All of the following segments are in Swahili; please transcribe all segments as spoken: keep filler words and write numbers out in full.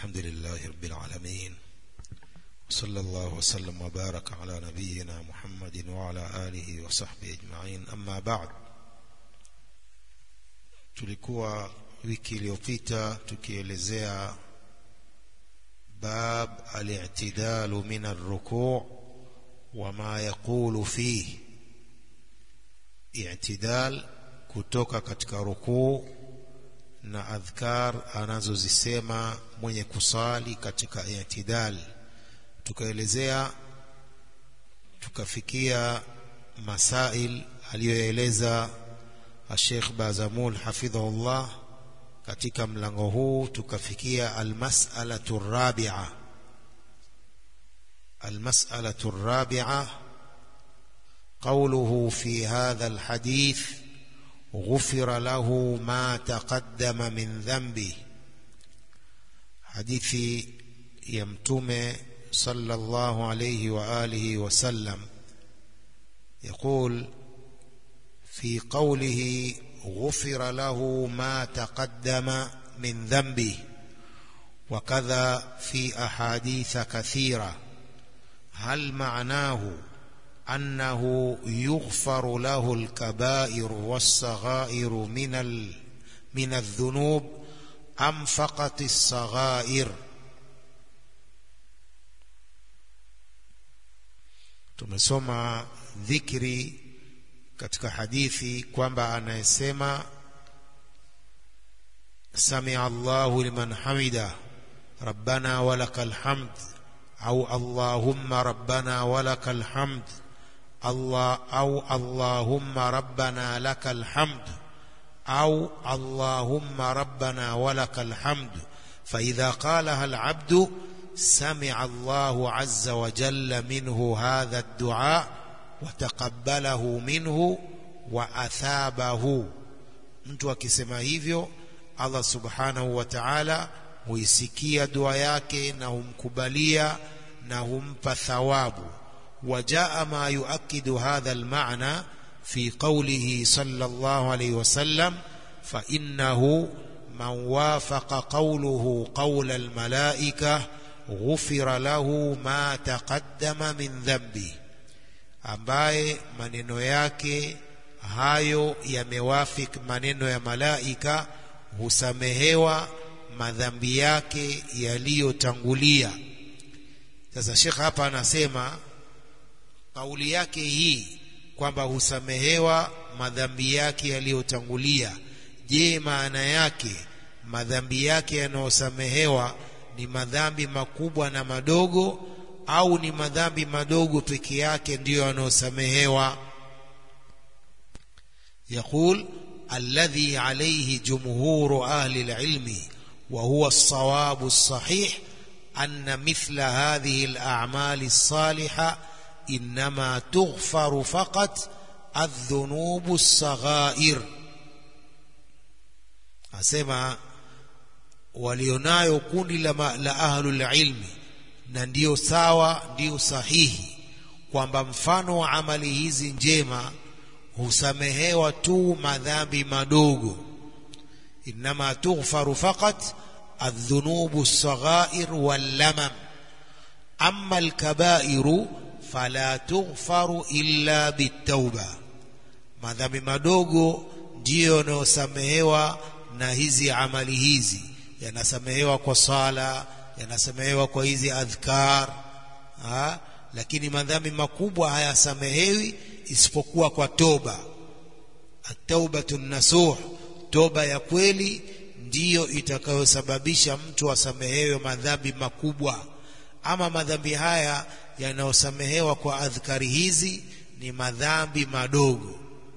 الحمد لله رب العالمين، صلى الله وسلم وبارك على نبينا محمد وعلى آله وصحبه أجمعين. أما بعد, tulikuwa wiki iliyopita tukielezea bab al-i'tidalu min ar-ruku' wa ma yaqulu fihi. I'tidal kutoka katika rukuu na adhkar anazozisema mwenye kusali katika i'tidal. Tukaelezea tukafikia masail aliyoeleza Sheikh Bazamul hafidhahullah katika mlango huu. Tukafikia almas'alatu ar-rabi'a. Almas'alatu ar-rabi'a qawluhu fi hadha alhadith غفر له ما تقدم من ذنبه. حديث يمتم صلى الله عليه وآله وسلم يقول في قوله غفر له ما تقدم من ذنبه، وكذا في أحاديث كثيرة. هل معناه أنه يغفر له الكبائر والصغائر من ال من الذنوب أم فقط الصغائر؟ tumesoma dhikri katika hadithi kwamba anayesema sami'a Allahu liman hamida rabbana walakal hamd au allahumma rabbana walakal hamd Allah au Allahumma rabbana lakal hamd au Allahumma rabbana walakal hamd, فإذا قالها العبد سمع الله عز وجل منه هذا الدعاء وتقبله منه وأثابه. mtu akisema hivyo Allah subhanahu wa ta'ala huisikia dua yake na humkubalia na humpa thawabu. وجاء ما يؤكد هذا المعنى في قوله صلى الله عليه وسلم فإنه من وافق قوله قول الملائكة غفر له ما تقدم من ذنبه. ambaye maneno yake hayo yamewafik maneno ya malaika husamehewa madhambi yake yaliyotangulia. Sasa Sheikh hapa anasema kauli yake hii kwamba husamehewa madhambi yake yaliyotangulia. Je, maana yake madhambi yake yanayosamehewa ni madhambi makubwa na madogo, au ni madhambi madogo peke yake ndiyo yanayosamehewa? يقول الذي عليه جمهور أهل العلم وهو الصواب الصحيح أن مثل هذه الأعمال الصالحة إنما تغفر فقط الذنوب الصغائر. asema walionayo kundi la, la ahlul ilmi, na ndio sawa, ndio sahihi kwamba mfano wa amali hizi njema husamehewa tu madhambi madogo. inma tughfaru faqat adh-dhunubu as-saghair wal-lamam, amma al-kabairu fala tughfaru illa bitauba. madhambi madogo ndio yanayosamehewa na hizi amali hizi, yanasamehewa kwa sala, yanasamehewa kwa hizi adhkar ha? Lakini madhambi makubwa hayasamehewi isipokuwa kwa toba. at-taubatu an-nasuh, toba ya kweli ndiyo itakayosababisha mtu asamehewe madhambi makubwa. Ama madhambi haya yanayosamehewa kwa adhkari hizi ni madhambi madogo.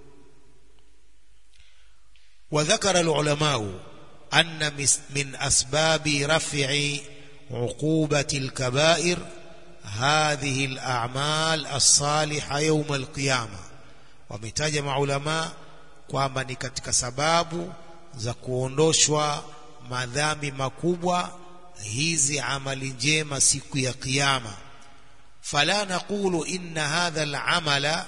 وذكر العلماء أن من أسباب رفع عقوبة الكبائر هذه الأعمال الصالحة يوم القيامة. ومتاج مع علماء kwamba ni katika sababu za kuondoshwa madhambi makubwa hizi amali njema siku ya kiyama. فلا نقول إن هذا العمل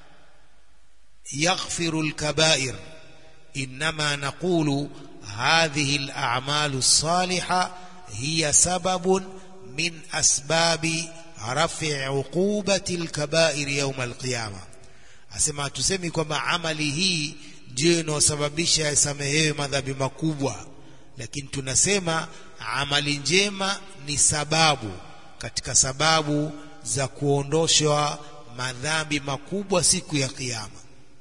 يغفر الكبائر، إنما نقول هذه الأعمال الصالحة hiya sababun min asbabi rafi' uqubati al-kaba'ir yawm al-qiyamah. Asema tusemi kwamba amali hii ndio inosababisha yasamehewe madhambi makubwa, lakini tunasema amali njema ni sababu katika sababu za kuondoshwa madhambi makubwa siku ya kiyama.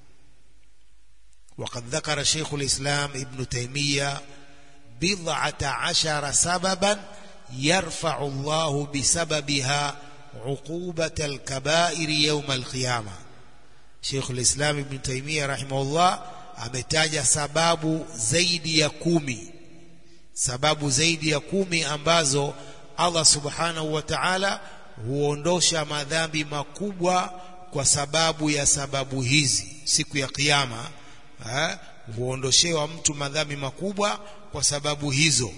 وقد ذكر شيخ الإسلام ابن تيمية بضعة عشر سببا يرفع الله بسببها عقوبة الكبائر يوم القيامة. شيخ الإسلام ابن تيمية رحمه الله ametaja sababu zaidi ya kumi, sababu zaidi ya kumi ambazo Allah subhanahu wa ta'ala huondosha madhambi makubwa kwa sababu ya sababu hizi siku ya kiyama. Ha? Huondoshewa mtu madhambi makubwa kwa sababu hizo.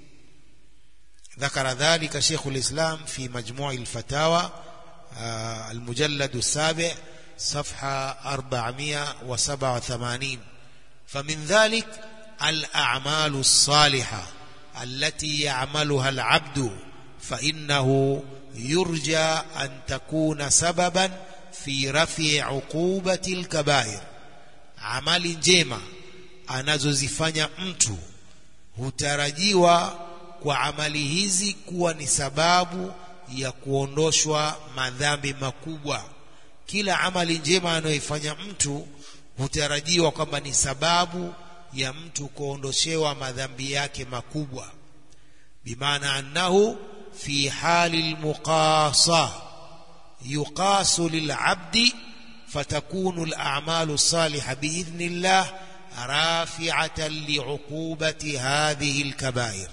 ذكر ذلك شيخ الإسلام في مجموع الفتاوى المجلد السابع صفحة أربعمائة وسبعة وثمانين. فمن ذلك الأعمال الصالحة التي يعملها العبد فإنه يرجى أن تكون سببا في رفع عقوبة الكبائر. Amali njema anazozifanya mtu hutarajiwa kwa amali hizi kuwa ni sababu ya kuondoshwa madhambi makubwa. Kila amali njema anayoifanya mtu hutarajiwa kwamba ni sababu ya mtu kuondoshewa madhambi yake makubwa. Bimaana annahu fi hali almuqasa yuqasu lil'abdi فتكون الأعمال الصالحة بإذن الله رافعة لعقوبة هذه الكبائر.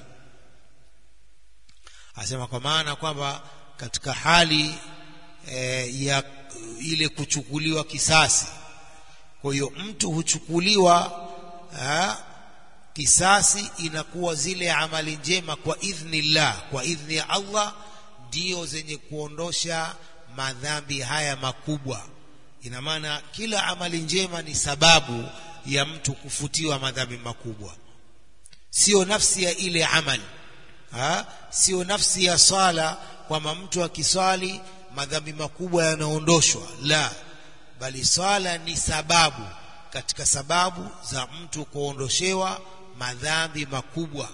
asema kwa maana kwamba katika hali e, ya ile kuchukuliwa kisasi, kwa hiyo mtu huchukuliwa ha, kisasi inakuwa zile amali njema kwa idhnillah, kwa idhni ya Allah ndio zenye kuondosha madhambi haya makubwa. Ina maana kila amali njema ni sababu ya mtu kufutiwa madhambi makubwa, sio nafsi ya ile amali. Ha? Sio nafsi ya sala kwamba mtu akiswali madhambi makubwa yanaondoshwa, la, bali sala ni sababu katika sababu za mtu kuondoshewa madhambi makubwa.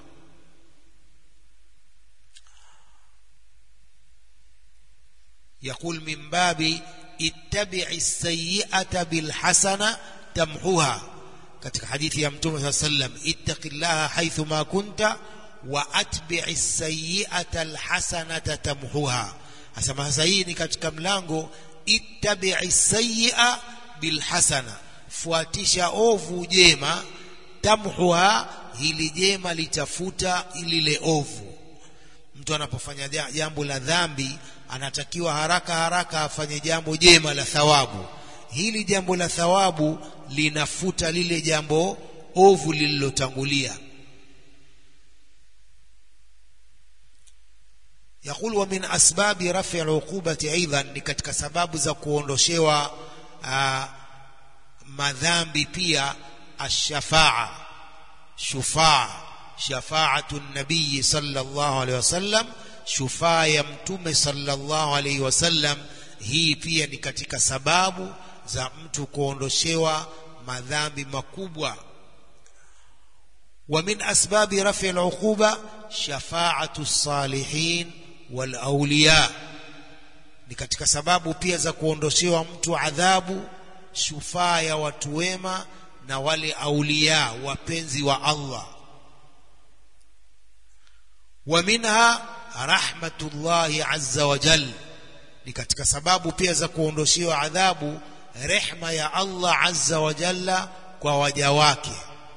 يقول من باب اتبع السيئة بالحسنة تمحوها. katika hadithi ya Mtume صلى الله عليه وسلم ittaqillaha haythu ma kunta wa atbi'i as-sayyi'ata al-hasanata tamhuha. Asema sasa hii ni katika mlango ittabi'i as-sayyi'a bil hasana, fuatisha ovu jema, tamhuha, hili jema litafuta ilile ovu. Mtu anapofanya jambo la dhambi anatakiwa haraka haraka afanye jambo jema la thawabu. Hili jambo la thawabu linafuta lile jambo ovu lililotangulia. يقول ومن أسباب رفع العقوبة أيضا, ni katika sababu za kuondoshewa madhambi pia ash-shafa'a, shufaa, shafa'atu nabii sallallahu alaihi wasallam, shufaa ya Mtume sallallahu alaihi wasallam. Hii pia ni katika sababu za mtu kuondoshewa madhambi makubwa. ومن أسباب رفع العقوبة شفاعة الصالحين والأولياء, ni katika sababu pia za kuondoshewa mtu adhabu shufaa ya watu wema na wale aulia wapenzi wa Allah. ومنها رحمة الله عز وجل, ni katika sababu pia za kuondoshewa adhabu rehma ya Allah azza wa jalla kwa waja wake.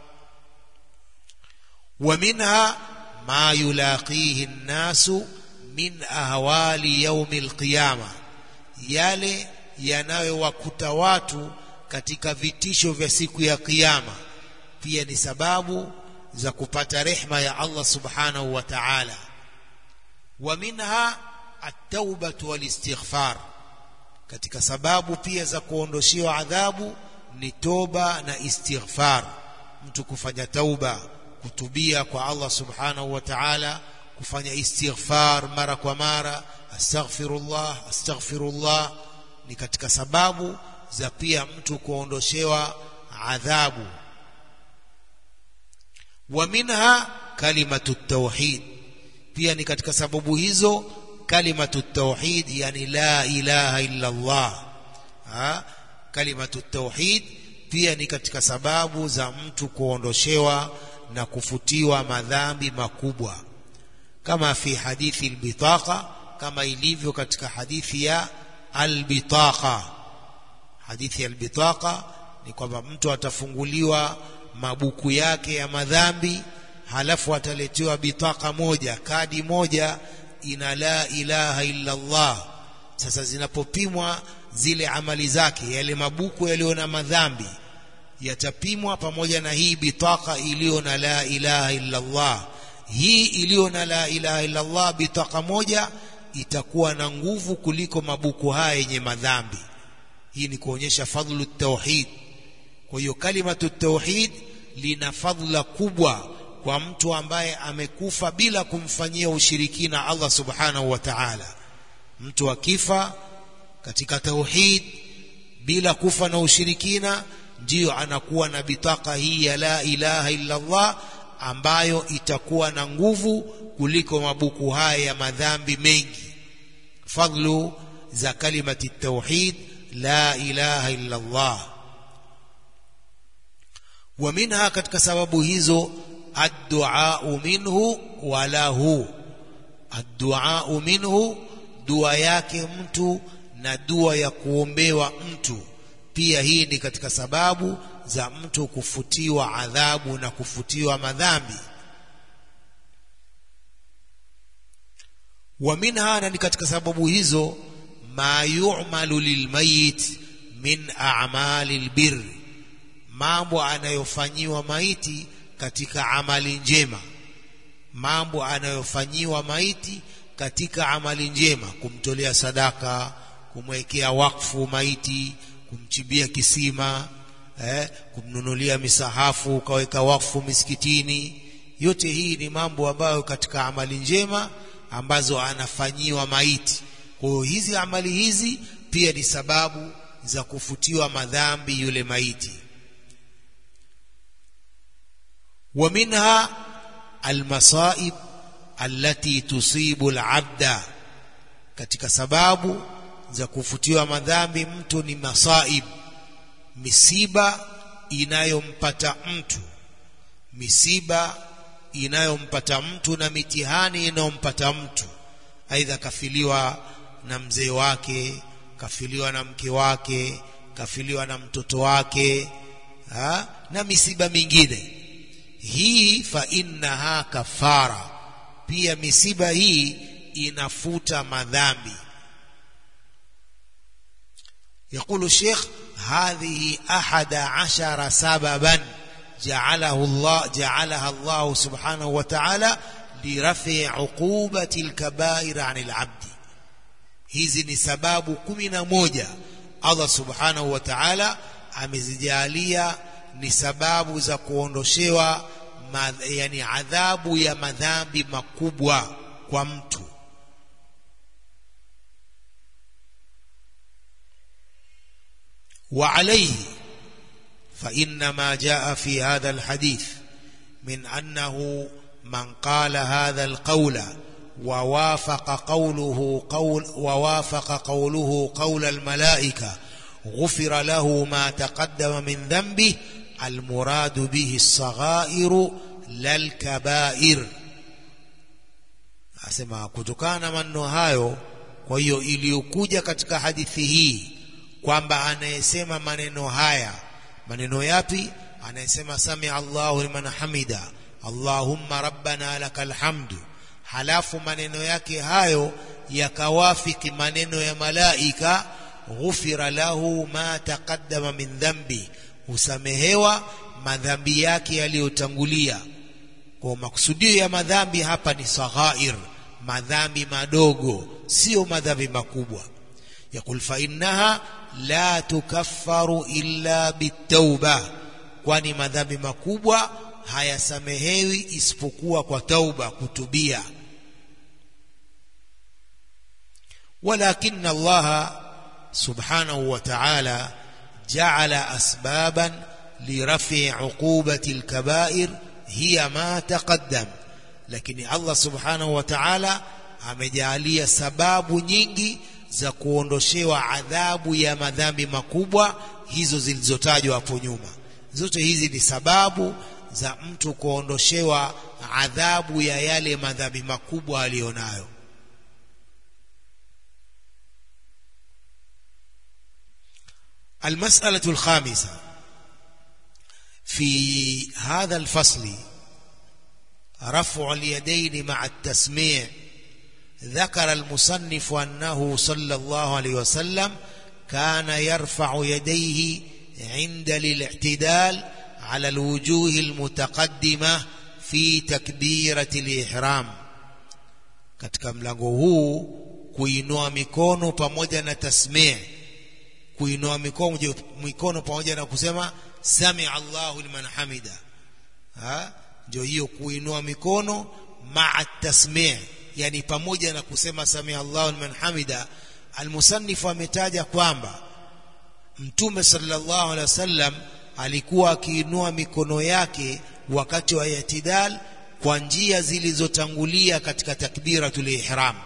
ومنها ما يلاقيه الناس من أهوال يوم القيامة, yale yanayowakuta watu katika vitisho vya siku ya kiyama pia ni sababu za kupata rehma ya Allah subhanahu wa ta'ala. ومنها التوبة والاستغفار, katika sababu pia za kuondoshewa adhabu ni toba na istighfar, mtu kufanya tauba, kutubia kwa Allah subhanahu wa ta'ala, kufanya istighfar mara kwa mara, astaghfirullah astaghfirullah, ni katika sababu za pia mtu kuondoshewa adhabu. Wa minha kalimatu tauhid, pia ni katika sababu hizo kalimatu tauhid, yani la ilaha illa Allah. Ha? Kalimatu tauhid pia ni katika sababu za mtu kuondoshewa na kufutiwa madhambi makubwa, kama fi hadithi albitaqa, kama ilivyo katika hadithi ya albitaqa. Hadithi ya albitaqa ni kwamba mtu atafunguliwa mabuku yake ya madhambi, halafu ataletewa bitaka moja, kadi moja ina la ilaha illa Allah. Sasa zinapopimwa zile amali zake, yale mabuku yaliyo na madhambi yatapimwa pamoja na hii bitaka iliyo na la ilaha illa Allah. Hii iliyo na la ilaha illa Allah, bitaka moja, itakuwa na nguvu kuliko mabuku haya yenye madhambi. Hii ni kuonyesha fadhlu tauhid. Kwa hiyo kalimatu tauhid lina fadhila kubwa kwa mtu ambaye amekufa bila kumfanyia ushirikina Allah subhanahu wa ta'ala. Mtu akifa katika tauhid bila kufa na ushirikina, ndio anakuwa na bitaka hii ya la ilaha illa Allah, ambayo itakuwa na nguvu kuliko mabuku haya ya madhambi mengi. Fadhlu za kalimati tauhid la ilaha illa Allah. Wa minha, katika sababu hizo, ad-du'a minhu wa lahu. Ad-du'a minhu, dua yake mtu na dua ya kuombewa mtu, pia hii ni katika sababu za mtu kufutiwa adhabu na kufutiwa madhambi. Wa minha, na ni katika sababu hizo, ma yu'malu lilmayit min a'mali albir, mambo anayofanyiwa maiti katika amali njema. Mambo anayofanyiwa maiti katika amali njema, kumtolea sadaka, kumwekea wakfu maiti, kumchimbia kisima, eh, kumnunulia misahafu ukaweka wakfu misikitini. Yote hii ni mambo ambayo katika amali njema ambazo anafanyiwa maiti. Kwa hiyo hizi amali hizi pia ni sababu za kufutiwa madhambi yule maiti. Wa minha almasaib allati tusibu alabda, katika sababu za kufutiwa madhambi mtu ni masaib, misiba inayompata mtu, misiba inayompata mtu na mitihani inayompata mtu. Aidha kafiliwa na mzee wake, kafiliwa na mke wake, kafiliwa na mtoto wake, ha? na misiba mingine. Hii fa innaha kafara, pia misiba hii inafuta madhambi. يقول الشيخ هذه أحد عشر سببا جعله الله جعلها الله سبحانه وتعالى لرفع عقوبة الكبائر عن العبد. hizi ni sababu kumi na moja Allah subhanahu wa ta'ala amezijalia ni sababu za kuondoshewa yani adhabu ya madhambi makubwa kwa mtu. وعليه فإن ما جاء في هذا الحديث من أنه من قال هذا القول ووافق قوله قول ووافق قوله قول الملائكة غفر له ما تقدم من ذنبه المراد به الصغائر لا الكبائر. asema kutokana maneno hayo, kwa hiyo iliyokuja katika hadithi hii kwamba anayesema maneno haya, maneno yapi? Anayesema sami Allahu liman hamida, Allahumma rabbana lakal hamdu, halafu maneno yake hayo yakawafiki maneno ya malaika, ghufira lahu ma taqaddama min dhambi, husamehewa madhambi yake yaliyotangulia. Kwa makusudio ya madhambi hapa ni saghair, madhambi madogo, sio madhambi makubwa. Yakul fa innaha la tukaffaru illa bitauba, kwani madhambi makubwa hayasamehewi isipokuwa kwa tauba, kutubia. walakin Allah subhanahu wa ta'ala ja'ala asbaban liraf'i 'uqubati al-kaba'ir hiya ma taqaddam, lakini Allah subhanahu wa ta'ala amejalia sababu nyingi za kuondoshewa adhabu ya madhambi makubwa, hizo zilizotajwa hapo nyuma. Zote hizi ni sababu za mtu kuondoshewa adhabu ya yale madhambi makubwa alionayo. المسألة الخامسة في هذا الفصل رفع اليدين مع التسميع. ذكر المصنف أنه صلى الله عليه وسلم كان يرفع يديه عند الاعتدال على الوجوه المتقدمة في تكبيرة الإحرام. katika mlango huu kuinua mikono pamoja na tasmii, kuinua mikono mikono pamoja na kusema sami Allahu liman hamida, ha ndio hiyo kuinua mikono ma'a tasmii, yani pamoja na kusema sami Allahu liman hamida. Al-musannif ametaja kwamba Mtume sallallahu alaihi wasallam alikuwa akiinua mikono yake wakati wa i'tidal kwa njia zilizotangulia katika takbiratul ihram.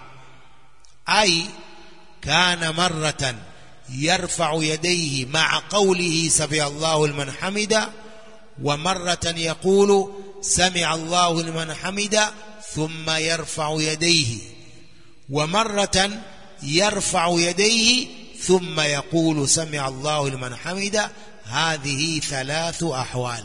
Ai kana marratan yarfa'u yadayhi ma'a qawlihi sami Allahu liman hamida, wa marratan yaqulu sami Allahu liman hamida thumma yarfa'u yadayhi, wa marratan yarfa'u yadayhi thumma yaqulu sami Allahu liman hamida. Hadhihi thalathu ahwal.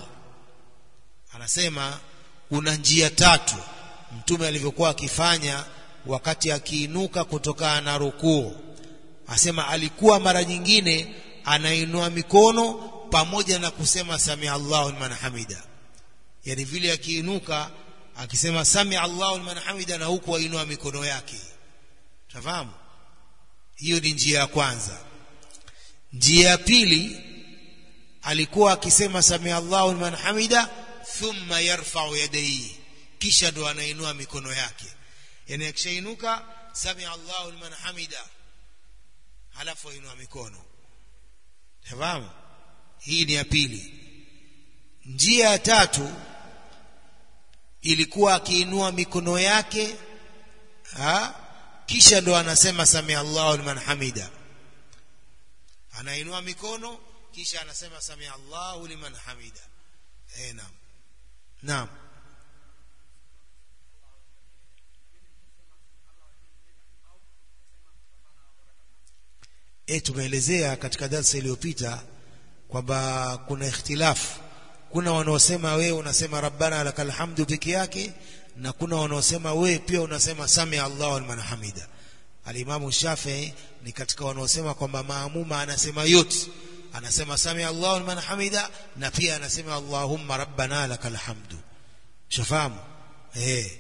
Anasema kuna njia tatu Mtume alivyokuwa akifanya wakati akiinuka kutokana na rukuu. Asema alikuwa mara nyingine anainua mikono pamoja na kusema sami Allahu liman hamida, yani vile akiinuka akisema sami Allahu liman hamida na huku ainua mikono yake. Tafahamu? Hiyo ni njia ya kwanza. Njia ya pili alikuwa akisema sami Allahu liman hamida thumma yarfa'u yadayhi, kisha ndo anainua mikono yake. Yani akishainuka sami Allahu liman hamida halafu ainua mikono. Tafahamu? Hii ni ya pili. Njia ya tatu ilikuwa akiinua mikono yake ha kisha ndo anasema sami Allahu liman hamida. Anainua mikono kisha anasema sami Allahu liman hamida. Eh, naam. Naam. Eh, tumeelezea katika darasa iliyopita kwamba kuna ikhtilafu. Kuna wanaosema wewe unasema rabbana lakal hamdu peke yake, na kuna wanaosema wewe pia unasema sami Allahu liman hamida. Al-Imam Shafi'i ni katika wanaosema kwamba maamuma anasema yote, anasema sami Allahu liman hamida na pia anasema Allahumma rabbana lakal hamdu. Shafahamu? Eh.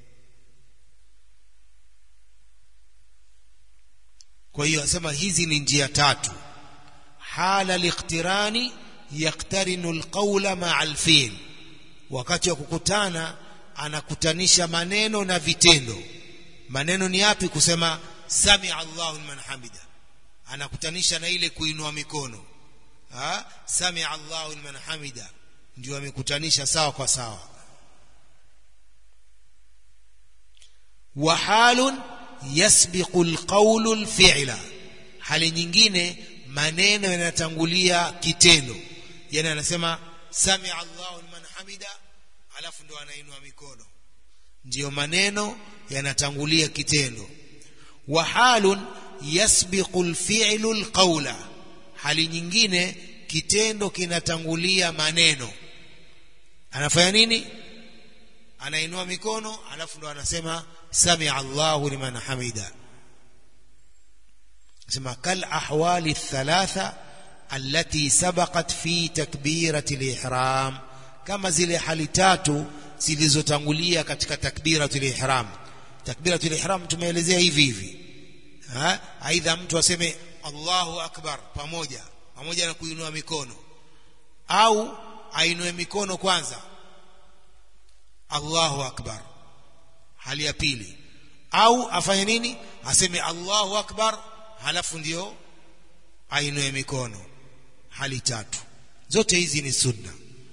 Kwa hiyo anasema hizi ni njia tatu. Hala al-iqtirani yaktarinu al-qawla ma'a al-fi'l, wakati wa kukutana anakutanisha maneno na vitendo. Maneno ni yapi? Kusema sami Allahu liman hamida, anakutanisha na ile kuinua mikono. Ha? Sami Allahu liman hamida ndio amekutanisha sawa kwa sawa. Wa halun yasbiqu alqawlu alfi'la, hali nyingine maneno yanatangulia kitendo. Yani anasema sami Allahu liman hamida alafu ndo anainua mikono, ndio maneno yanatangulia kitendo. Wa halun yasbiqu alfi'lu alqawla, hali nyingine kitendo kinatangulia maneno. Anafanya nini? Anainua mikono alafu ndo anasema sami Allahu liman hamida. Sema kal ahwali thalatha allati sabaqat fi takbirati al-ihram, kama zile hali tatu zilizotangulia katika takbiratul ihram. Takbiratul ihram tumeelezea hivi hivi. Ha? Aidha mtu aseme Allahu akbar pamoja pamoja na kuinua mikono, au ainue mikono kwanza Allahu akbar hali ya pili, au afanye nini? aseme Allahu akbar halafu ndio ainue mikono. Hali tatu zote hizi ni sunna.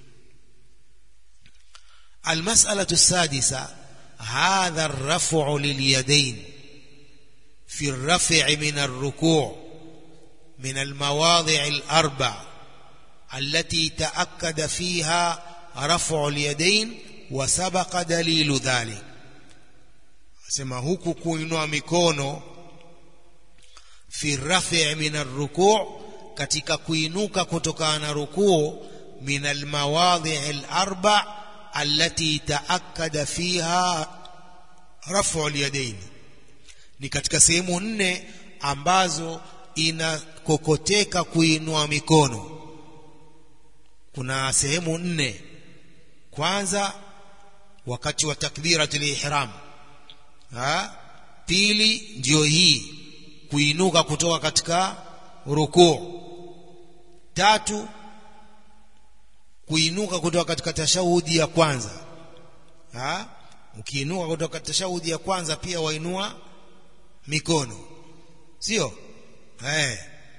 Almas'alatu sadisa hadha ar-raf'u lil-yadayn fi ar-raf'i min ar-ruku' min al-mawadhi' al-arba' allati ta'akkada fiha raf'u al-yadayn wa sabaqa dalilu dhalik. Sema huku kuinua mikono fi ar-raf'i min ar-ruku' katika kuinuka kutokana na rukuu min al-mawadhi' al-arba' allati ta'akkada fiha raf'u al-yadayn, ni katika sehemu nne ambazo inakokoteka kuinua mikono. Kuna sehemu nne. Kwanza wakati wa takbiratul ihram, ha pili ndio hii kuinuka kutoka katika rukuu, tatu kuinuka kutoka katika tashahudi ya kwanza. Ha ukiinuka kutoka tashahudi ya kwanza pia wainua mikono, sio? Eh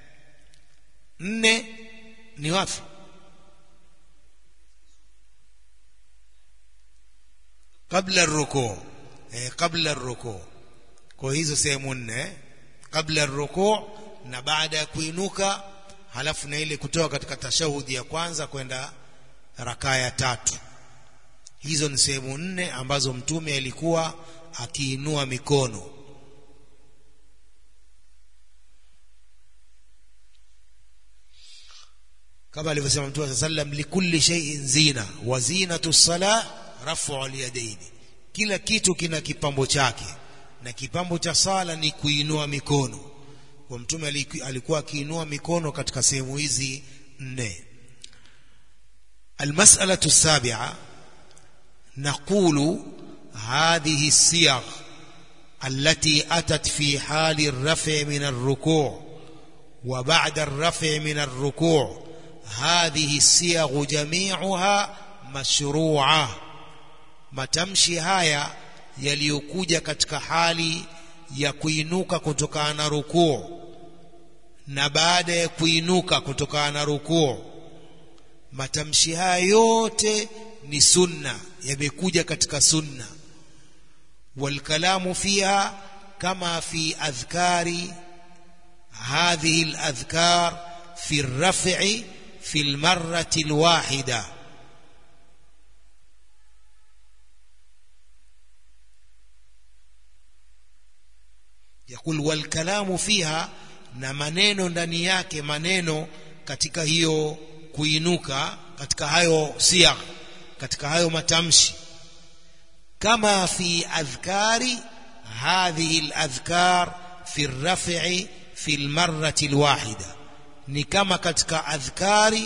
nne ni wapi? Kabla ar-ruku', eh kabla ar-ruku'. Kwa hizo sehemu nne, kabla ar-ruku' na baada ya kuinuka, halafu na ile kutoka katika tashahudi ya kwanza kwenda rakaa ya tatu. Hizo ni sehemu nne ambazo mtume alikuwa akiinua mikono. Kama alivyosema Mtume sallam, likulli shay'in zina wa zinatu salah raf'u al-yadayn, kila kitu kina kipambo chake na kipambo cha sala ni kuinua mikono. Kwa mtume alikuwa akiinua mikono katika sehemu hizi nne. Almas'alatu as-sabi'a naqulu hadhihi as-siyagh allati atat fi hali ar-raf' min ar-ruku' wa ba'da ar-raf' min ar-ruku' hadhihi as-siyagh jami'uha mashru'a. Matamshi haya yaliyokuja katika hali ya kuinuka kutokana na rukuu na baada ya kuinuka kutokana na rukuu, matamshi haya yote ni sunna, yamekuja katika sunna. Wal kalamu fiha kama fi adhkari hadhihi al adhkar fi ar-raf'i fi al-marrati al-wahida. Yakul wal kalamu fiha, na maneno ndani yake, maneno katika hiyo kuinuka, katika hayo siyagh, katika hayo matamshi, kama fi adhkari hadhihi al-adhkar fi ar-raf'i fi al-marrati al-wahida, ni kama katika adhkari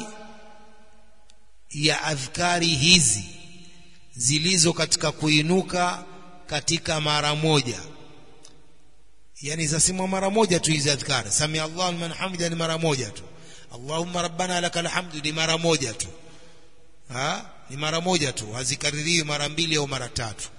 ya adhkari hizi zilizo katika kuinuka katika mara moja. Yani zasimwa mara moja tu hizi adhkar. Sami Allahu liman hamida ni mara moja tu. Allahumma rabbana lakal hamdu ni mara moja tu. Ha? Ni mara moja tu, hazikaririwi mara mbili au mara tatu.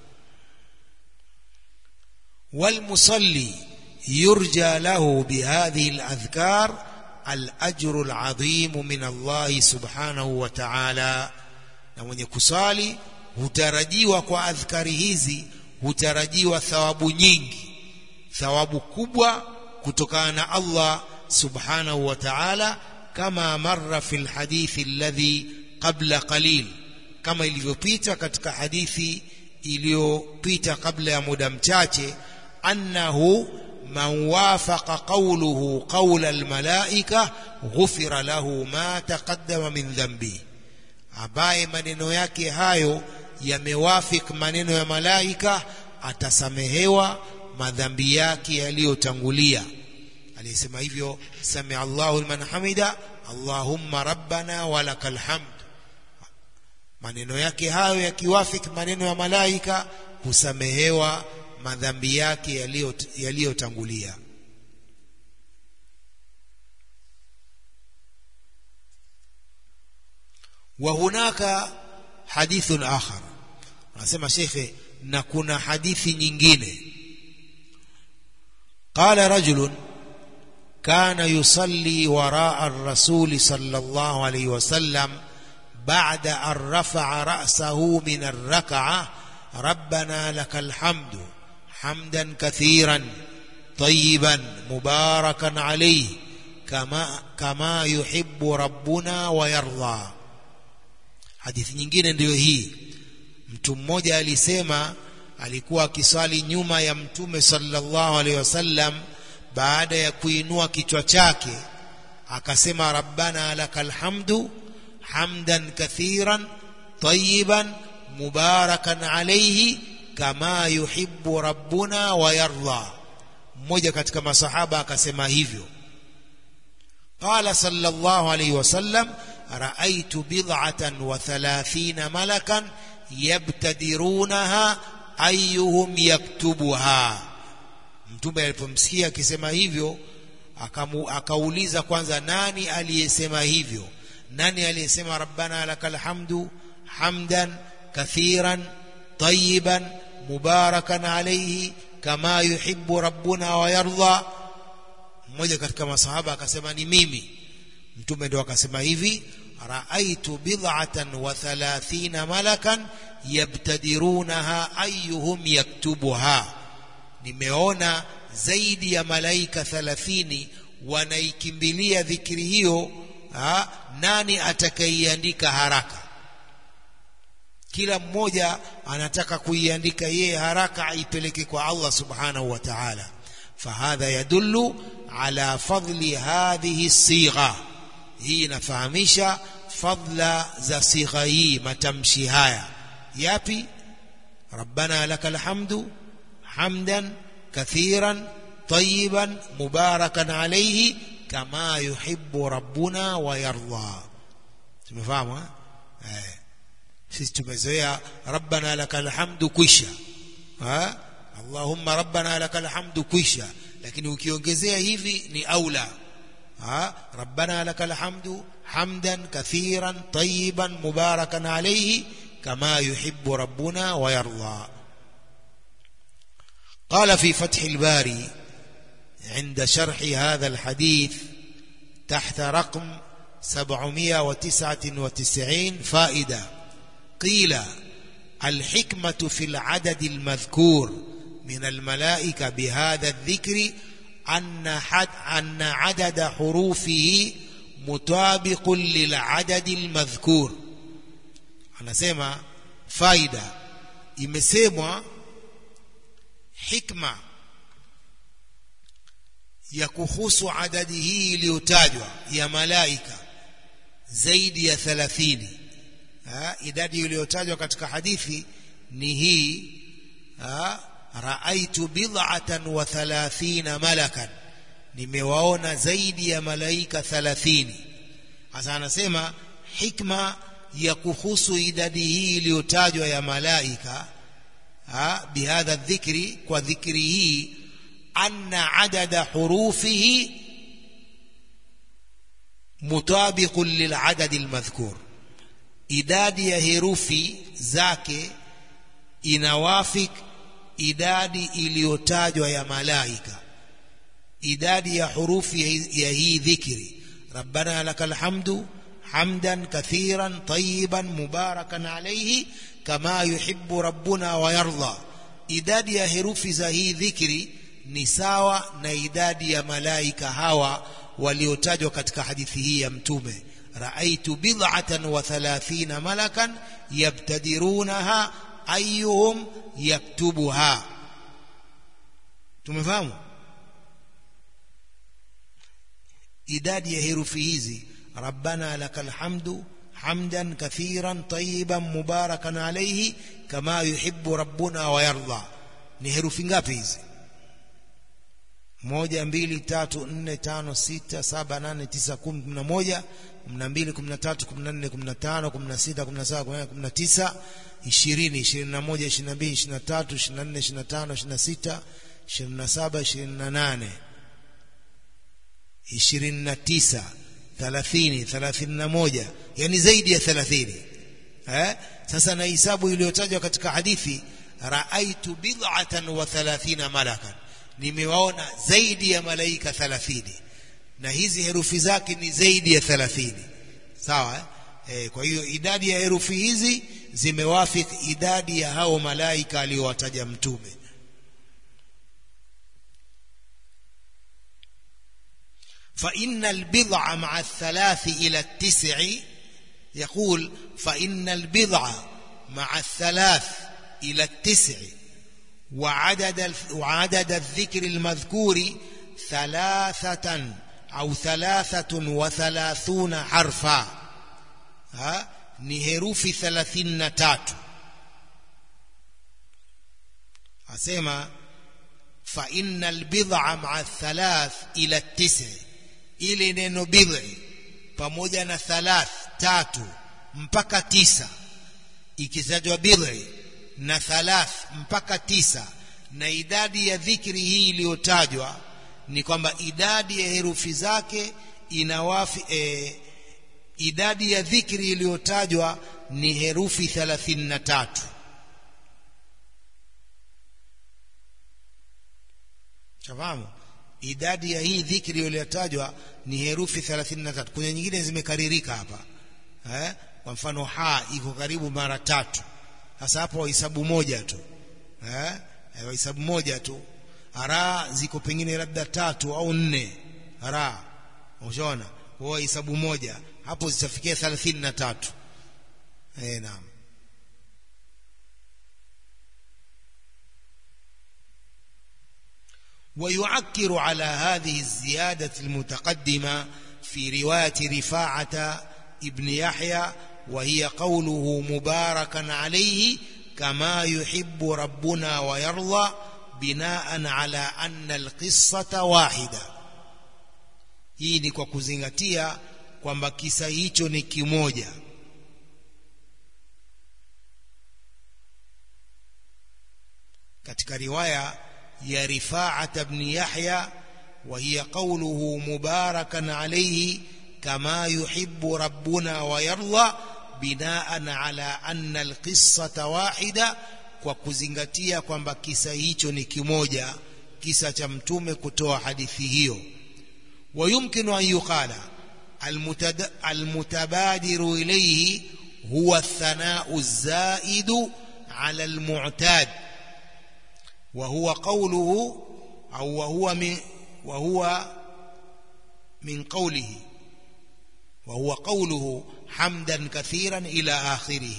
Wal musalli yurja lahu bihadhihi al-adhkar al-ajru al-azim min Allah subhanahu wa ta'ala. Na mwenye kusali hutarajiwa kwa adhkari hizi, hutarajiwa thawabu nyingi, thawabu kubwa kutokana na Allah subhanahu wa ta'ala, kama marra fil hadithi alladhi qabla qalil, kama ilivyopita katika hadithi iliyopita kabla ya muda mchache, annahu man wafaqa qawluhu qawla almalaika ghufira lahu ma taqaddama min dhanbi, ambaye maneno yake hayo yamewafik maneno ya malaika atasamehewa madhambi yake yaliyotangulia. Alisema hivyo, sami Allahu liman hamida Allahumma rabbana walakal hamd. Maneno yake hayo yakiwafik maneno ya malaika husamehewa madhambi yake yaliyotangulia. Wa hunaka hadithun akhar, anasema shekhe, na kuna hadithi nyingine, قال رجل كان يصلي وراء الرسول صلى الله عليه وسلم بعد أن رفع رأسه من الركعة ربنا لك الحمد حمدا كثيرا طيبا مباركا عليه كما كما يحب ربنا ويرضى. Hadithi nyingine ndio hii. Mtu mmoja alisema alikuwa akiswali nyuma ya Mtume sallallahu alaihi wasallam, baada ya kuinua kichwa chake akasema rabbana lakal hamdu hamdan kathiran tayyiban mubarakan alayhi kama yuhibbu rabbuna wa yarda. Mmoja katika masahaba akasema hivyo. Qala sallallahu alayhi wasallam ra'aytu bid'atan wa thalathina malakan yabtadirunaha ayyuhum yaktubuha. Mtume alipomsikia akisema hivyo akamu, akauliza kwanza nani aliyesema hivyo, nani aliyesema rabbana lakal hamdu hamdan kathiran tayyiban mubarakan alayhi kama yuhibbu rabbuna wa yarda. Mmoja katika masahaba akasema ni mimi. Mtume ndio akasema hivi ra'aytu bid'atan wa thalathina malakan yabtadirunaha ayyuhum yaktubuha. Nimeona zaidi ya malaika thalathini wanaikimbilia dhikri hiyo, ha, nani atakayeiandika haraka? Kila mmoja anataka kuiandika yeye haraka aipeleke kwa Allah subhanahu wa ta'ala. Fahadha yadullu ala fadli hadhihi sigha. Hii inafahamisha fadla za sigha hii, matamshi haya. Yapi? Rabbana lakal hamdu hamdan kathiran tayyiban mubarakan alayhi kama yuhibbu rabbuna wa yarda. Tumefahamu eh? Sisi tumezoea rabbana lakal hamdu kwisha, ha, allahumma rabbana lakal hamdu kwisha, lakini ukiongezea hivi ni aula, ha, rabbana lakal hamdu hamdan kathiran tayyiban mubarakan alayhi kama yuhibbu rabbuna wa yarda. قال في فتح الباري عند شرح هذا الحديث تحت رقم سبعمائة وتسعة وتسعين فائدة. قيل الحكمة في العدد المذكور من الملائكة بهذا الذكر أن حد أن عدد حروفه مطابق للعدد المذكور. أنا سمع فائدة imesemwa hikma ya kuhusu adadi hii iliyotajwa ya malaika zaidi ya thelathini. Ha, idadi iliyotajwa katika hadithi ni hii, ha, raaitu bid'atan wa thalathina malakan, nimewaona zaidi ya malaika thelathini. Sasa anasema hikma ya kuhusu idadi hii iliyotajwa ya malaika, ha, bihadha dhikri, kwa dhikri hii, anna adada hurufihi mutabiqun lil'adad almadhkur, idadi ya herufi zake inawafik idadi iliyotajwa ya malaika. Idadi ya hurufi ya hii dhikri rabbana lakal hamdu hamdan kathiran tayyiban mubarakan alayhi kama yuhibbu rabbuna wa yarda, idadi ya herufi za hii dhikri ni sawa na idadi ya malaika hawa waliotajwa katika hadithi hii ya Mtume, raaitu bid'atan wa thalathina malakan yabtadirunaha ayyuhum yaktubuha. Tumefahamu idadi ya herufi hizi, rabbana lakal hamdu hamdan kathiran tayyiban mubarakan alayhi kama yuhibbu rabbuna wa yarda, ni herufi ngapi hizi? moja, mbili, tatu, nne, tano, sita, saba, nane, tisa, kumi, kumi na moja, kumi na mbili, kumi na tatu, kumi na nne, kumi na tano, kumi na sita, kumi na saba, kumi na nane, kumi na tisa, ishirini, ishirini na moja, ishirini na mbili, ishirini na tatu, ishirini na nne, ishirini na tano, ishirini na sita, ishirini na saba, ishirini na nane, ishirini na tisa, thelathini, thelathini na moja, yani zaidi ya thelathini. Eh? Sasa na hisabu iliyotajwa katika hadithi raaitu bid'atan wa thalathina malakan, nimewaona zaidi ya malaika thelathini, na hizi herufi zake ni zaidi ya thelathini. Sawa eh? Kwa hiyo idadi ya herufi hizi zimewafiki idadi ya hao malaika aliowataja mtume. فإن البضع مع الثلاث إلى التسع يقول فإن البضع مع الثلاث إلى التسع وعدد وعدد الذكر المذكور ثلاثة أو ثلاثة وثلاثون حرفا ها نهروف ثلاثين تات أسمى فإن البضع مع الثلاث إلى التسع ile neno bid'i pamoja na thalath tatu mpaka tisa, ikitajwa bid'i na thalath mpaka tisa, na idadi ya dhikri hii iliyotajwa ni kwamba idadi ya herufi zake inawafi eh, idadi ya dhikri iliyotajwa ni herufi thelathini na tatu. Chafahamu? Idadi ya hii dhikri iliyotajwa ni herufi thelathini na tatu. Kuna nyingine zimekaririka hapa eh, kwa mfano ha iko karibu mara tatu. Sasa hapo wahesabu moja tu eh, wahesabu moja tu. Ara ziko pengine labda tatu au nne ara, unaona, kwa wahesabu moja hapo zitafikia thelathini na tatu. Eh, naam. ويعكر على هذه الزيادة المتقدمة في رواية رفاعة ابن يحيى، وهي قوله مباركا عليه كما يحب ربنا ويرضى، بناء على أن القصة واحدة. hii ni kwa kuzingatia kwamba kisa hicho ni kimoja. Katika riwaya يا رفاعة بن يحيى وهي قوله مباركا عليه كما يحب ربنا ويرضى، بناء على أن القصة واحدة، وكزنغتيا kwamba kisa hicho ni kimoja, kisa cha mtume kutoa hadithi hiyo. ويمكن أن يقال المتبادر إليه هو الثناء الزائد على المعتاد، وهو قوله أو وهو من وهو من قوله وهو قوله حمدا كثيرا إلى آخره.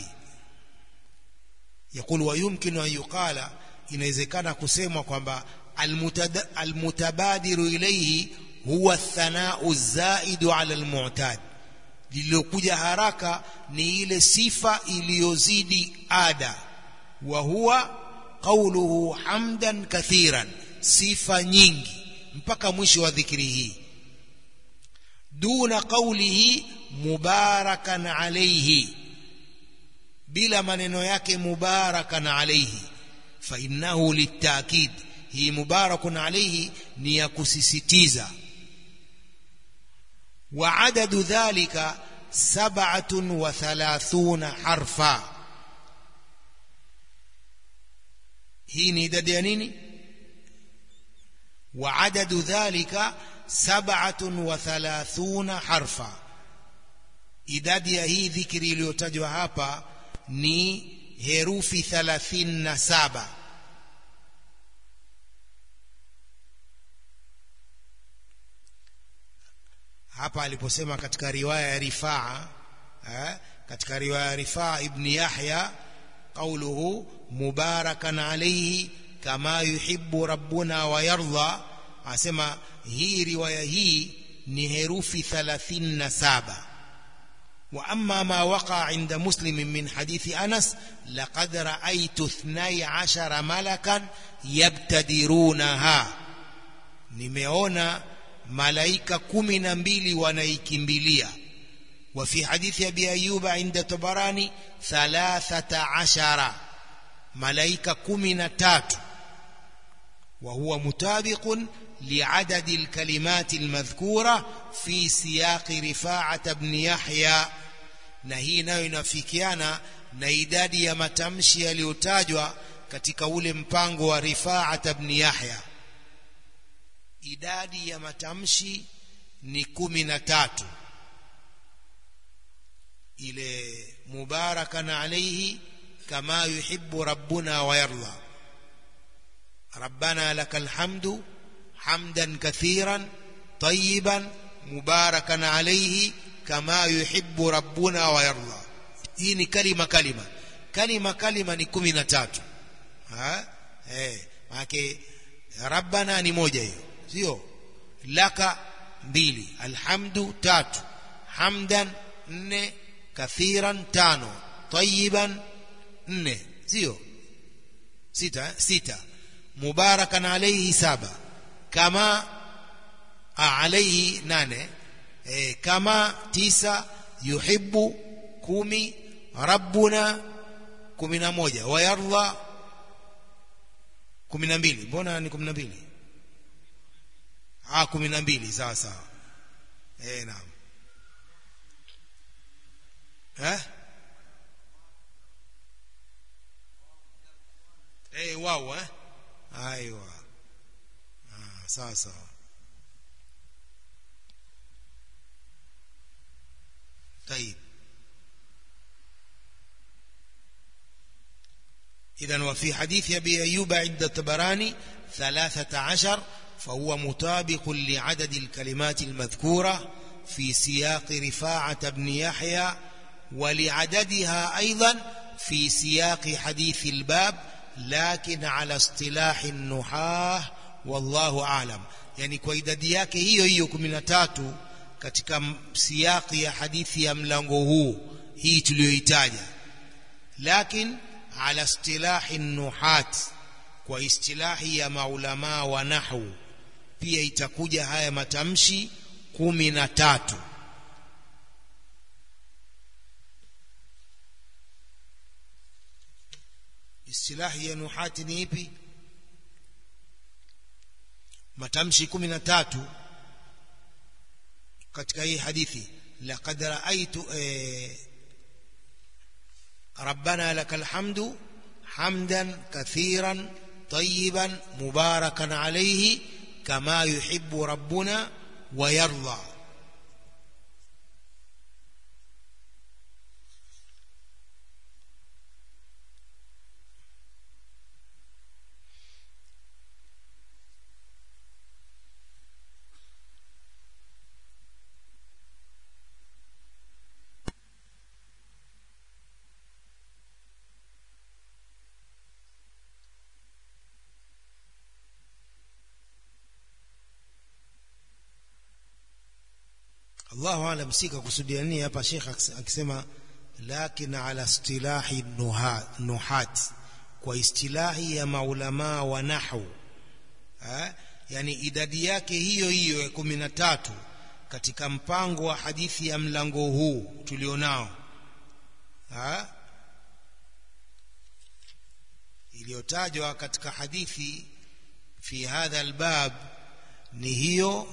يقول ويمكن أن يقال inawezekana kusema kwamba almutabadiru ilayhi huwa athanau zaidu ala almu'tad, lilokuja haraka ni ile sifa iliyozidi ada, wa huwa qawluhu hamdan kathiran, sifa nyingi mpaka mwisho wa dhikri hii, duna qawlihi mubarakan alayhi, bila maneno yake mubarakan alayhi. Fa innahu litakid, hii mubarakun alayhi ni ya kusisitiza. Wa adadu dhalika sab'atun wa thalathuna harfa, hii ni idadi ya nini? Wa adadu dhalika sab'atun wa thalathuna harfa, idadi ya hii dhikri iliyotajwa hapa ni herufi thelathini na saba. Hapa aliposema katika riwaya ya Rifaa eh, katika riwaya ya Rifaa ibn Yahya قوله مباركا عليه كما يحب ربنا ويرضى, asema hii riwaya hii ni herufi thelathini na saba. وأما ما وقع عند مسلم من حديث أنس لقد رأيت اثني عشر ملكا يبتدرونها, nimeona malaika kumi na mbili wanaikimbilia. وفي حديث أبي أيوب عند طبراني ثلاثة عشر ملائكة كمنا تات, وهو مطابق لعدد الكلمات المذكورة في سياق رفاعة بن يحيى, na hii nayo inafikiana na idadi ya matamshi yaliyotajwa katika ule mpango wa Rifa'at ibn Yahya. idadi ya matamshi ni kumi na tatu. ile mubarakan alayhi kama yuhibbu rabbuna wa yarda, rabbana lakal hamdu hamdan kathiran tayyiban mubarakan alayhi kama yuhibbu rabbuna wa yarda. Hii ni kalima kalima kalima kalima ni kumi na tatu. ha eh maana rabbana ni moja hiyo, sio? Laka mbili, alhamdu tatu, hamdan nne, kathiran tano, tayyiban nne, sio? Sita sita, mubarakan alayhi saba, kama alayhi nane, eh, kama tisa, yuhibbu kumi, rabbuna kumi na moja, wa yarda kumi na mbili. Mbona ni kumi na mbili? Ah, kumi na mbili, sawa sawa. Eh, naam. Eh? Eh, wao eh? Aiwa. Ah, sawa sawa. طيب. إذن وفي حديث أبي أيوب عند الطبراني ثلاثة عشر، فهو مطابق لعدد الكلمات المذكورة في سياق رفاعة بن يحيى، ولعددها أيضا في سياق حديث الباب، لكن على اصطلاح النحاة والله أعلم. يعني kwa idadi yake hiyo hiyo kumi na tatu katika siyaki ya hadithi ya mlango huu hii tuliyoitaja, lakini ala istilahi nuhat, kwa istilahi ya maulama wa nahwu pia itakuja haya matamshi kumi na tatu. Istilahi ya nuhat ni ipi? Matamshi kumi na tatu katika hii hadithi. Laqad ra'aytu eh, rabbana lakal hamdu hamdan kathiran tayyiban mubarakan alayhi kama yuhibbu rabbuna wa yarda. Allahu alam, sika kusudia nini hapa Sheikh akisema lakini ala istilahi nuhat, kwa istilahi ya maulama wa nahwu. eh yani idadi yake hiyo hiyo ya kumi na tatu katika mpango wa hadithi ya mlango huu tulionao, eh iliyotajwa katika hadithi fi hadha albab ni hiyo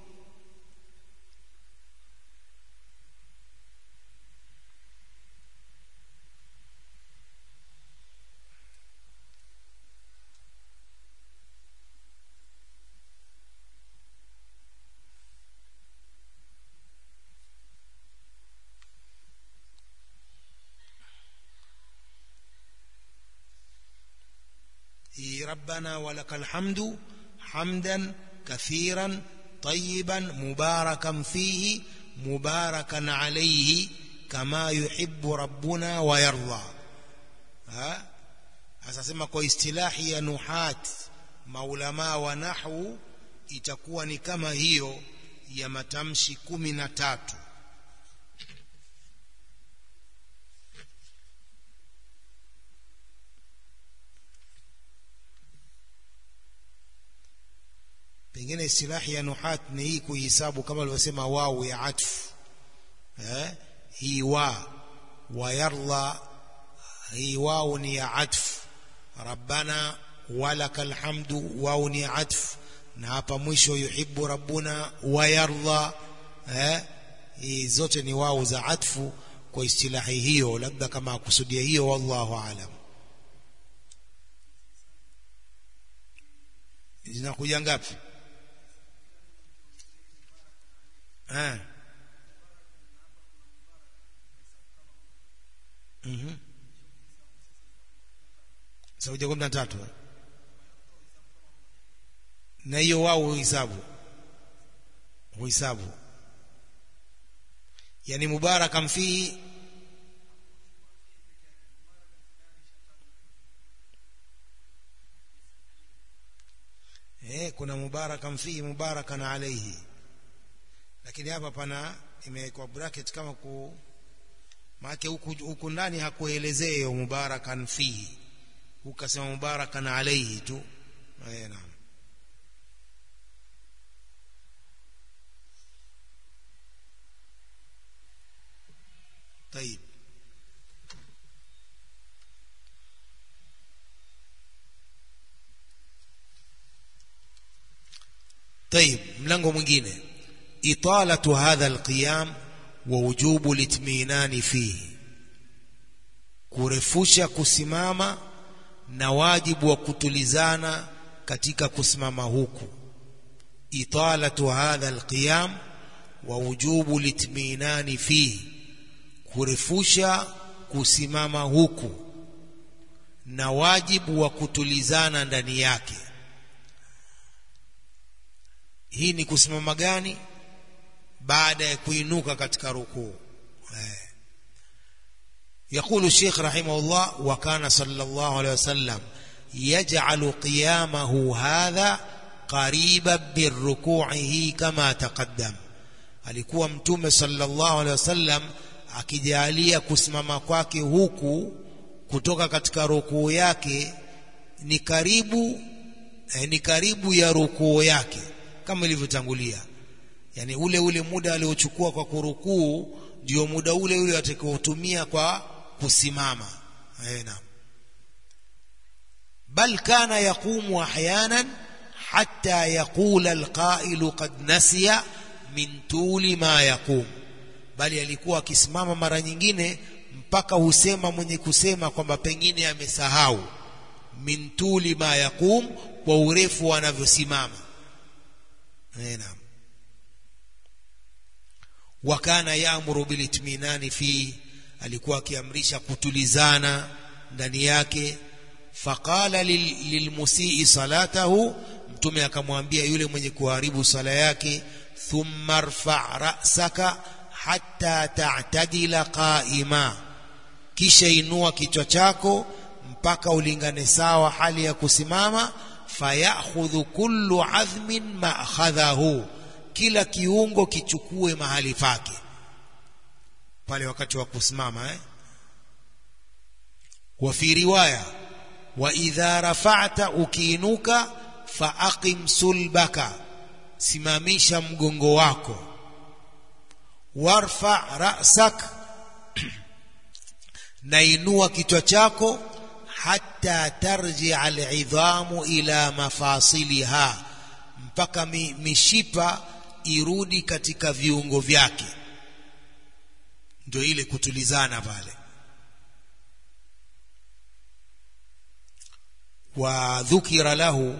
ربنا ولك الحمد حمدا كثيرا طيبا مباركا فيه مباركا عليه كما يحب ربنا ويرضى. ها asasema kwa istilahi ya nuhat maulama wa nahwu itakuwa ni kama hiyo ya matamshi kumi na tatu. pengine istilahi ya nuhat ni hii kuhesabu kama alivyosema wao ya atfu, eh hii wa wa yarla, hii wao ni ya atfu, rabbana walakal hamdu wao ni atfu, na hapa mwisho yuhibbu rabbuna wa yarda, eh hii zote ni wao za atfu kwa istilahi hiyo, labda kama kusudia hiyo, wallahu aalam. Zinakuja ngapi? eh mhm saudia kumi na tatu na hiyo wao hisabu hisabu yani mubarakan fihi eh kuna mubarakan fihi mubarakan alayhi lakini hapa pana imewekwa bracket kama ku maana huku huku ndani hakuelezea hiyo mubarakan fihi ukasema mubarakan alayhi tu eh naam طيب طيب mlango mwingine italatu hadha alqiyam wa wujubu litminani fihi kurefusha kusimama na wajibu wa kutulizana katika kusimama huku italatu hadha alqiyam wa wujubu litminani fihi kurefusha kusimama huku na wajibu wa kutulizana ndani yake hii ni kusimama gani baada ya kuinuka katika rukuu eh يقول الشيخ رحمه الله وكان صلى الله عليه وسلم يجعل قيامه هذا قريبا بالركوعه كما تقدم alikuwa mtume sallallahu alaihi wasallam akijalia kusimama kwake huku kutoka katika rukuu yake ni karibu eh, ni karibu ya rukuu yake kama ilivyotangulia yani ule ule muda aliochukua kwa kurukuu ndio muda ule ule atakaotumia kwa kusimama eh naam bal kana yaqumu ahyanan hatta yaqula alqa'il qad nasiya min tuli ma yaqum bali alikuwa akisimama mara nyingine mpaka husema mwenye kusema kwamba pengine amesahau min tuli ma yaqum kwa urefu anavyosimama eh naam wa kana yaamuru bil itminani fi alikuwa akiamrisha kutulizana ndani yake faqala lilmusii salatahu mtume akamwambia yule mwenye kuharibu sala yake thumma rfa' ra'saka hatta ta'tadila qa'ima kisha inua kichwa chako mpaka ulingane sawa hali ya kusimama fayakhudhu kullu 'azmin ma'khadhahu kila kiungo kichukue mahali pake pale wakati wa kusimama eh wa fi riwaya wa idha rafa'ta ukiinuka fa aqim sulbaka simamisha mgongo wako warfa ra'sak na inua kichwa chako hatta tarji'a al'idhamu ila mafasiliha mpaka mishipa irudi katika viungo vyake ndio ile kutulizana pale wa dhukira lahu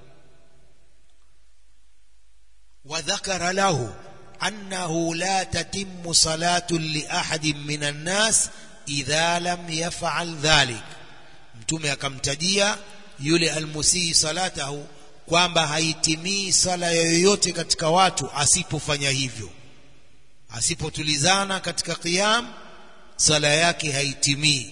wa dhakara lahu annahu la tatimmu salatu li ahadin minan nas idha lam yaf'al dhalik mtume akamtajia yule almusii salatahu kwamba haitimii sala yoyote katika watu asipofanya hivyo asipotulizana katika qiyam sala yake haitimii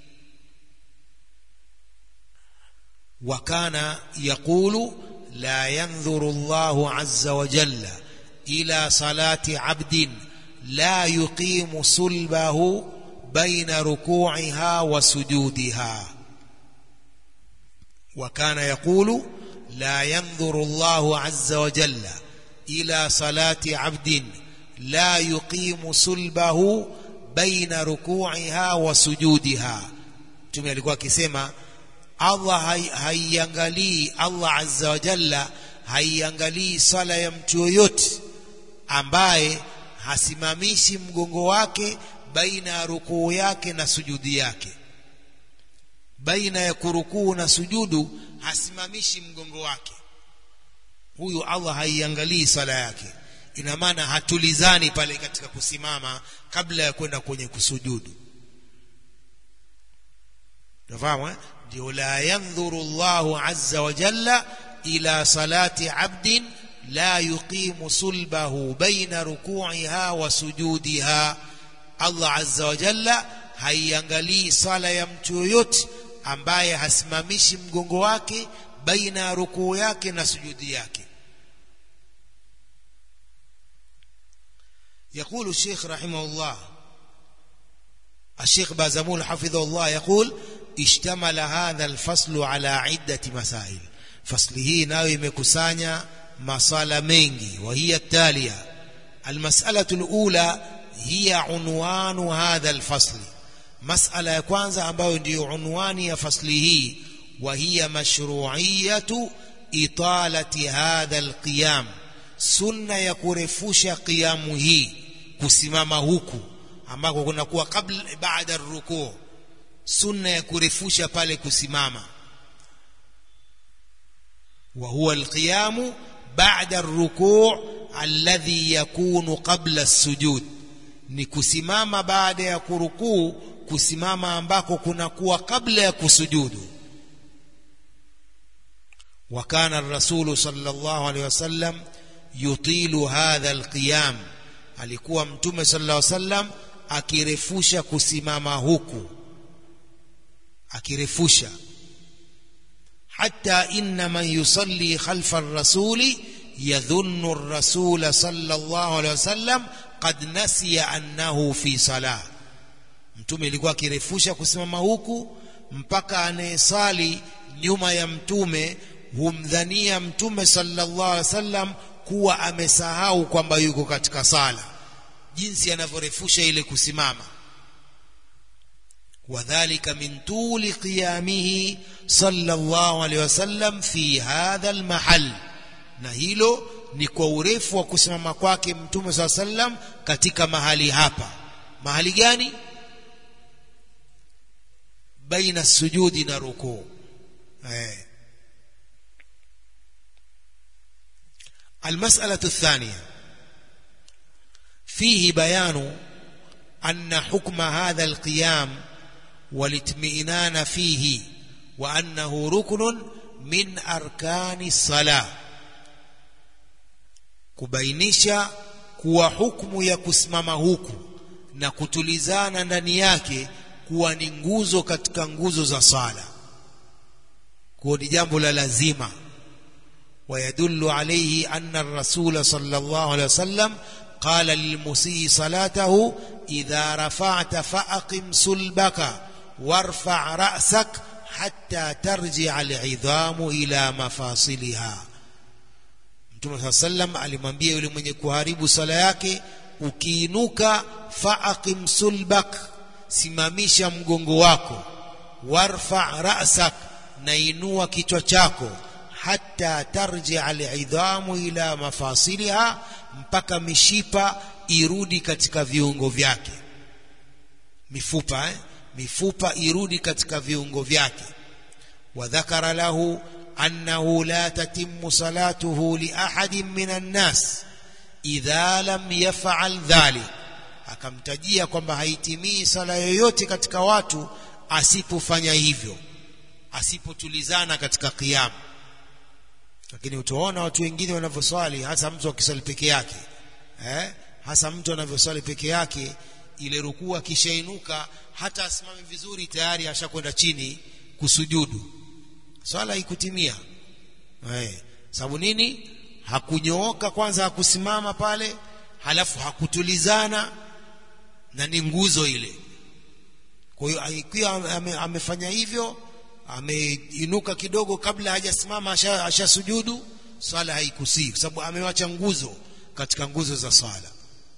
wakana yaqulu la yanzuru Allahu azza wa jalla ila salati abdin la yuqimu sulbahu baina ruku'iha wa sujudiha wakana yaqulu لا ينظر الله عز وجل إلى صلاة عبد لا يقيم صلبه بين ركوعها وسجودها mtume alikuwa akisema Allah haiangalii Allah azza wa jalla haiangalii sala ya mtu yoyote ambaye hasimamishi mgongo wake baina ya rukuu yake na sujudi yake baina ya kurukuu na sujudu hasimamishi mgongo wake huyu Allah haiangalii sala yake ina maana hatulizani pale katika kusimama kabla ya kwenda kwenye kusujudu. Nafahamu eh? Ndio la yanzuru Allahu azza wa jalla ila salati abdin la yuqimu sulbahu baina ruku'iha wa sujudiha. Allah azza wa jalla haiangalii sala ya mtu yoyote ambaye hasimamishi mgongo wake baina ya rukuu yake na sujudi yake. يقول الشيخ رحمه الله الشيخ بازمول حفظه الله يقول اشتمل هذا الفصل على عدة مسائل. فصله ناوي imekusanya masala mengi وهي التالية. المسألة الأولى هي عنوان هذا الفصل. مسألة ya kwanza ambayo ndio unwani ya fasli hii وهي مشروعية إطالة هذا القيام. sunna ya kurefusha qiyamu hii, kusimama huku ambako kunakuwa kabla baada rukuu, sunna ya kurefusha pale kusimama. wa huwa alqiyamu ba'da arrukuu alladhi yakunu qabla as-sujud, ni kusimama baada ya kurukuu, kusimama ambako kunakuwa kabla ya kusujudu. wa kana ar-rasul sallallahu alayhi wasallam yutilu hadha alqiyam, alikuwa mtume sallallahu alayhi wasallam akirefusha kusimama huku, akirefusha. hatta inna man yusalli khalfa ar-rasuli yadhunnu ar-rasul sallallahu alayhi wasallam qad nasiya annahu fi salah. Mtume alikuwa akirefusha kusimama huku mpaka anayesali nyuma ya mtume humdhania mtume sallallahu alayhi wasallam kuwa amesahau kwamba yuko katika sala, jinsi anavyorefusha ile kusimama. wadhālika min tuli qiyamihi sallallahu alayhi wasallam fi hadha almahal, na hilo ni kwa urefu wa kusimama kwake mtume sallallahu alayhi wasallam katika mahali hapa. Mahali gani? baina sujudi na rukuu. eh المسألة الثانية فيه بيان أن حكم هذا القيام والاطمئنان فيه وأنه ركن من أركان الصلاة. kubainisha kuwa hukumu ya kusimama huku na kutulizana ndani yake kuwa ni nguzo katika nguzo za sala, kwa ni jambo la lazima. ويدل عليه أن الرسول صلى الله عليه وسلم قال للمسيء صلاته إذا رفعت فأقم صلبك وارفع رأسك حتى ترجع العظام إلى مفاصلها. Mtume صلى الله عليه وسلم alimwambia yule mwenye kuharibu sala yake, ukiinuka fa'aqim sulbak, simamisha mgongo wako, warfa' ra'sak, na inua kichwa chako, hatta tarji'a al-'idhamu ila mafasiliha, mpaka mishipa irudi katika viungo vyake. Mifupa eh? mifupa irudi katika viungo vyake. wa dhakara lahu annahu la tatimmu salatuhu li ahadin minan nas idha lam yaf'al dhalik, akamtajia kwamba haitimii sala yoyote katika watu asipofanya hivyo, asipotulizana katika qiyam. Lakini utaona watu wengine wanavyoswali, hasa mtu akiswali peke yake eh hasa mtu anavyoswali peke yake, ile rukuu akishainuka hata asimame vizuri tayari ashakwenda chini kusujudu, swala haikutimia. eh sababu nini? Hakunyooka kwanza, hakusimama pale, halafu hakutulizana, na ni nguzo ile. Kwa hiyo ikiwa ame, amefanya hivyo, ameinuka kidogo kabla hajasimama ashasujudu, asha swala haikusii, kwa sababu amewacha nguzo katika nguzo za swala.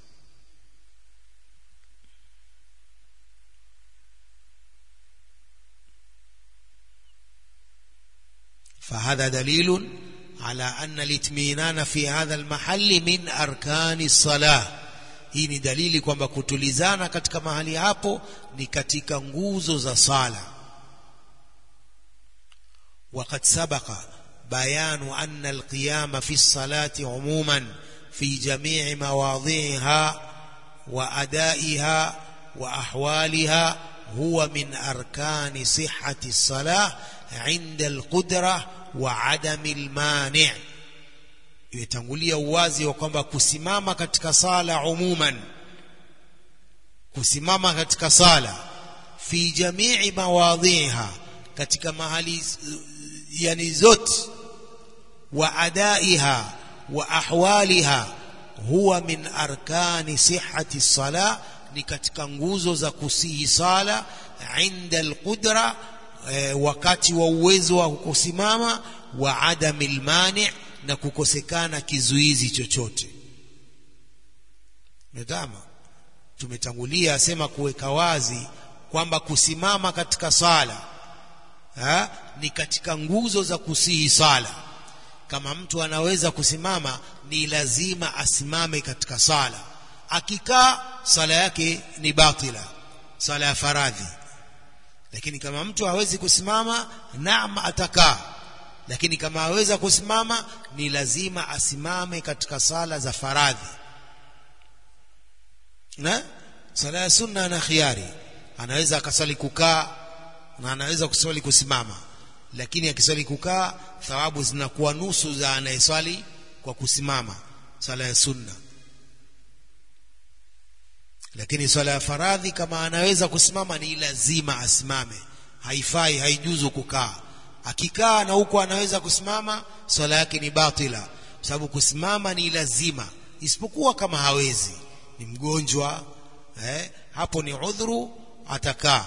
فهذا دليل على أن الاطمئنان في هذا المحل من أركان الصلاة. hii ni dalili kwamba kutulizana katika mahali hapo ni katika nguzo za sala. وقد سبق بيان أن القيام في الصلاة عموما في جميع مواضعها وأدائها وأحوالها هو من أركان صحة الصلاة عند القدرة وعدم المانع. Imetangulia uwazi wa kwamba kusimama katika sala umuman, kusimama katika sala fi jamii mawadhiha, katika mahali yani zote, wa adaiha wa ahwaliha huwa min arkani sihhati sala, ni katika nguzo za kusihi sala inda alqudra, e, wakati wa uwezo wa kusimama, wa adamil mani', na kukosekana kizuizi chochote. Nadhama tumetangulia asema kuweka wazi kwamba kusimama katika sala ha, ni katika nguzo za kusihi sala. Kama mtu anaweza kusimama, ni lazima asimame katika sala. Akikaa, sala yake ni batila, sala ya faradhi. Lakini kama mtu hawezi kusimama, naam atakaa. Lakini kama haweza kusimama, ni lazima asimame katika sala za faradhi. Na sala ya sunna na khiyari, anaweza akasali kukaa na anaweza kusali kusimama. Lakini akisali kukaa, thawabu zinakuwa nusu za anayeswali kwa kusimama, sala ya sunna. Lakini sala ya faradhi, kama anaweza kusimama, ni lazima asimame. Haifai, haijuzu kukaa. Akikaa na huko anaweza kusimama, swala yake ni batila, sababu kusimama ni lazima, isipokuwa kama hawezi, ni mgonjwa, eh, hapo ni udhuru, atakaa.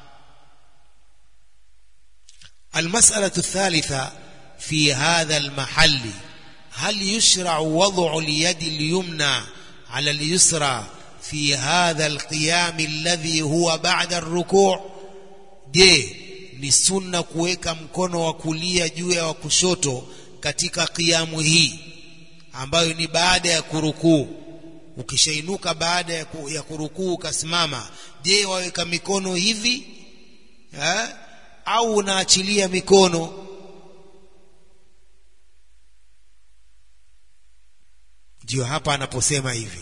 المسألة الثالثة في هذا المحل: هل يشرع وضع اليد اليمنى على اليسرى في هذا القيام الذي هو بعد الركوع؟ je, ni sunna kuweka mkono wa kulia juu ya wa kushoto katika kiamu hii ambayo ni baada ya kurukuu? Ukishainuka baada ya, ku, ya kurukuu ukasimama, je, waweka mikono hivi eh, au unaachilia mikono? Ndio hapa anaposema hivi: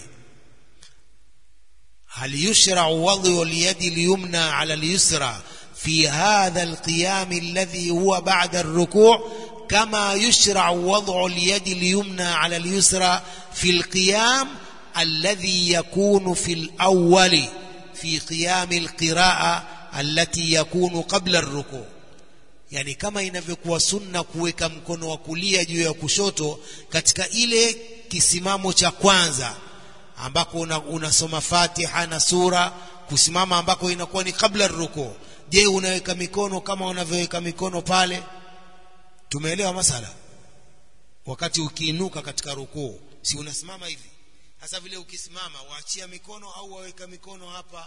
hal yushra'u wad'u al-yadi al-yumna 'ala al-yusra في هذا القيام الذي هو بعد الركوع كما يشرع وضع اليد اليمنى على اليسرى في القيام الذي يكون في الأول في قيام القراءة التي يكون قبل الركوع. Yani kama inavyokuwa sunna kuweka mkono wa kulia juu ya kushoto katika ile kisimamo cha kwanza ambako unasoma una Fatiha na sura, kusimama ambako inakuwa ni kabla ruku. Je, unaweka mikono kama unavyoweka mikono pale? Tumeelewa masala? Wakati ukiinuka katika rukuu, si unasimama hivi? Hasa vile ukisimama, waachia mikono au waweka mikono hapa?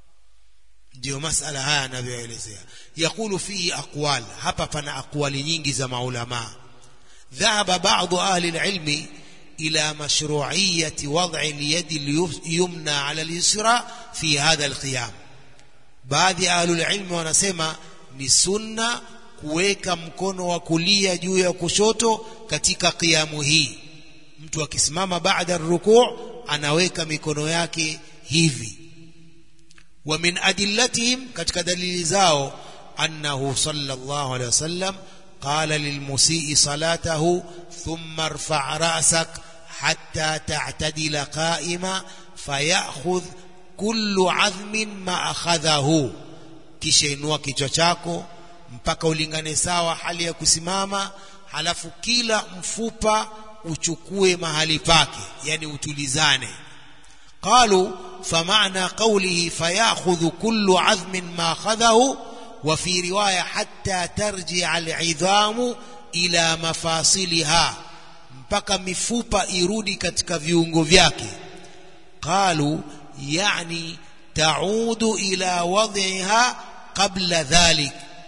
Ndio masala haya anavyoelezea. Yakulu fihi aqwal, hapa pana aqwali nyingi za maulama. Dhahaba ba'd ahli al-ilmi ila mashru'iyyati wad'i al-yadi al-yumna 'ala al-yusra fi hadha al-qiyam. Baadhi ya ahlul ilmi wanasema ni sunna kuweka mkono wa kulia juu ya kushoto katika kiamu hii. Mtu akisimama baada rukuu anaweka mikono yake hivi. Wa min adillatihim, katika dalili zao, annahu sallallahu alayhi wasallam qala lilmusii salatahu thumma irfa' ra'sak hatta ta'tadila qa'ima fayakhudh kullu azmin ma akhadhahu, kisha inua kichwa chako mpaka ulingane sawa hali ya kusimama, halafu kila mfupa uchukue mahali pake, yani utulizane. Qalu fama'na qawlihi fayakhudhu kullu azmin ma akhadhahu, wa fi riwaya hatta tarji'a al'idhamu ila mafasiliha, mpaka mifupa irudi katika viungo vyake. Qalu yani taudu ila wadhiha qabla dhalik,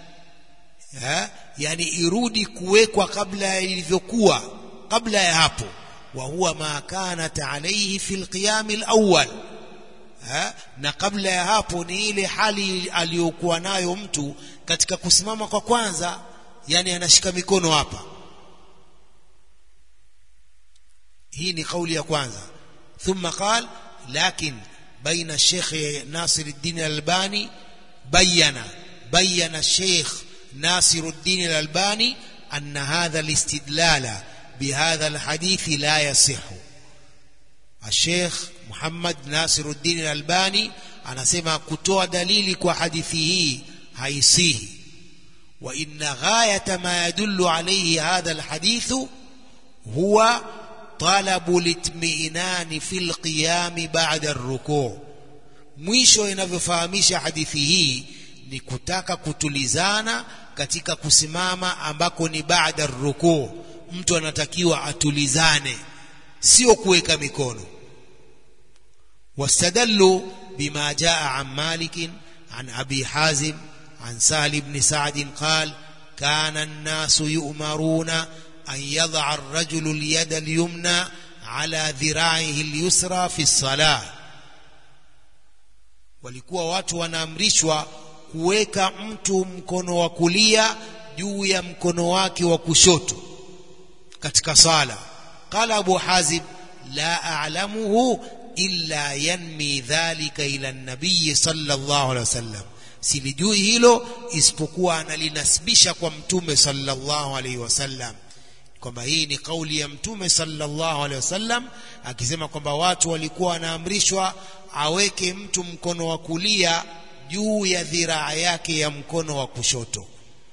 ha? Yani irudi kuwekwa kabla ilivyokuwa kabla ya hapo. Wa huwa ma kanat alayhi fil qiyam al-awwal, na kabla ya hapo ni ile hali aliyokuwa nayo mtu katika kusimama kwa kwanza, yani anashika mikono hapa. hii ni kauli ya kwanza. Thumma qala lakin baina الشيخ ناصر الدين الألباني بين بين الشيخ ناصر الدين الألباني أن هذا الاستدلال بهذا الحديث لا يصح. الشيخ محمد ناصر الدين الألباني anasema kutoa dalili kwa hadithi hii haisihi. Wa inna ghayata ma yadullu alayhi hadha alhadith huwa talabu litmi'nan fil qiyam ba'da ar-ruku'. Mwisho inavyofahamisha hadithi hii ni kutaka kutulizana katika kusimama ambako ni baada ar-ruku'. Mtu anatakiwa atulizane, sio kuweka mikono. واستدلوا بما جاء عن مالك عن أبي حازم عن سهل بن سعد قال كان الناس يؤمرون أن يضع الرجل اليد اليمنى على ذراعه اليسرى في الصلاة. walikuwa watu wanaamrishwa kuweka mtu mkono wa kulia juu ya mkono wake wa kushoto katika sala. Qala Abu Hazim la a'lamuhu illa yanmi dhalika ila an-nabiy sallallahu alaihi wasallam, silijui hilo isipokuwa analinasibisha kwa mtume sallallahu alaihi wasallam, kwamba hii ni kauli ya mtume sallallahu alaihi wasallam akisema kwamba watu walikuwa wanaamrishwa aweke mtu mkono wa kulia juu ya dhiraa yake ya mkono wa kushoto.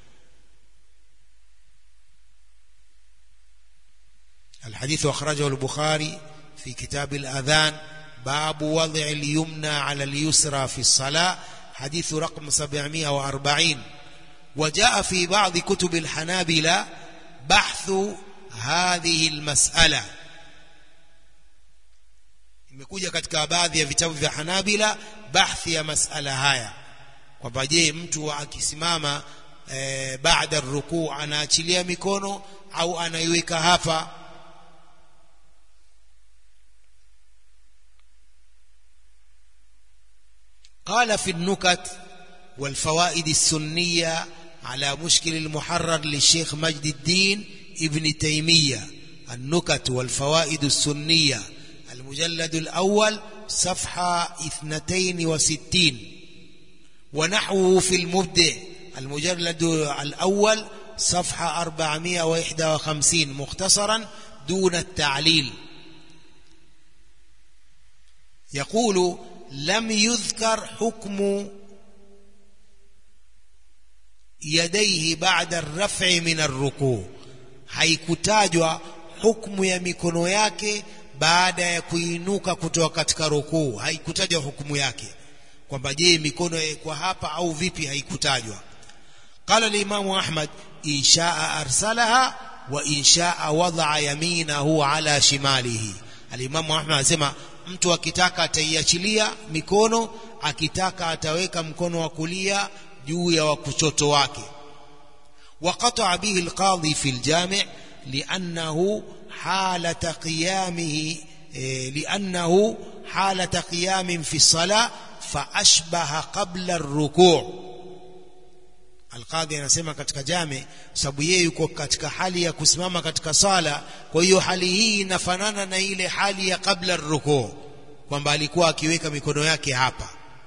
الحديث أخرجه البخاري في كتاب الأذان باب وضع اليمنى على اليسرى في الصلاة، حديث رقم سبعمائة وأربعين. وجاء في بعض كتب الحنابلة بحث هذه المسألة. imekuja katika baadhi ya vitabu vya Hanabila bahthi ya masala haya, kwamba je, mtu akisimama e, baada rukuu anaachilia mikono au anaiweka hapa? قال في النكت والفوائد السنية على مشكل المحرر للشيخ مجد الدين ابن تيمية، النكت والفوائد السنية المجلد الأول صفحة اثنتين وستين، ونحوه في المبدع المجلد الأول صفحة أربعمائة وواحد وخمسين مختصرا دون التعليل. يقول لم يذكر حكم يديه بعد الرفع من الركوع، haikutajwa hukumu ya mikono yake baada ya kuinuka kutoka katika rukuu. Haikutajwa hukumu yake kwamba je, mikono kwa hapa au vipi, haikutajwa. قال الإمام أحمد إن شاء أرسلها وإن شاء وضع يمينه على شماله. الإمام أحمد anasema mtu akitaka ataiachilia mikono, akitaka ataweka mkono wa kulia juu ya wa kushoto wake. وقطع به القاضي في الجامع لأنه حالة قيامه لأنه حالة قيام في الصلاة فأشبه قبل الركوع. Al-Qadhi anasema katika jami, sababu yeye yuko katika hali ya kusimama katika sala, kwa hiyo hali hii inafanana na ile hali ya kabla rukuu, kwamba alikuwa akiweka mikono yake hapa.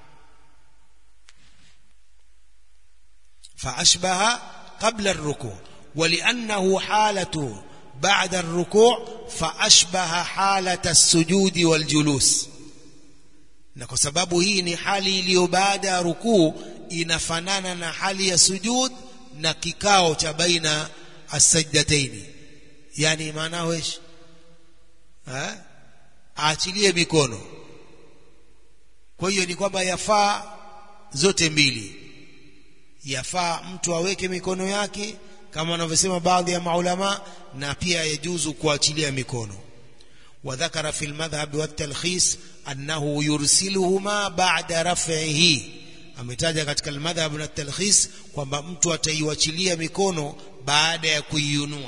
fa ashbaha qabla ar-ruku' wa li'annahu halatu ba'da ar-ruku' fa ashbaha halata as-sujudi wal-julus, na kwa sababu hii ni hali iliyo baada ya rukuu, inafanana na hali ya sujud na kikao cha baina as-sajdataini. Yani maana wesh eh aachilie mikono. Kwa hiyo ni kwamba yafaa zote mbili, yafaa mtu aweke mikono yake kama wanavyosema baadhi ya maulama, na pia yajuzu kuachilia mikono. وذكر في المذهب والتلخيص أنه يرسلهما بعد رفعه. ametaja katika al-madhhab na at-talkhis kwamba mtu ataiwachilia mikono baada ya kuiunua.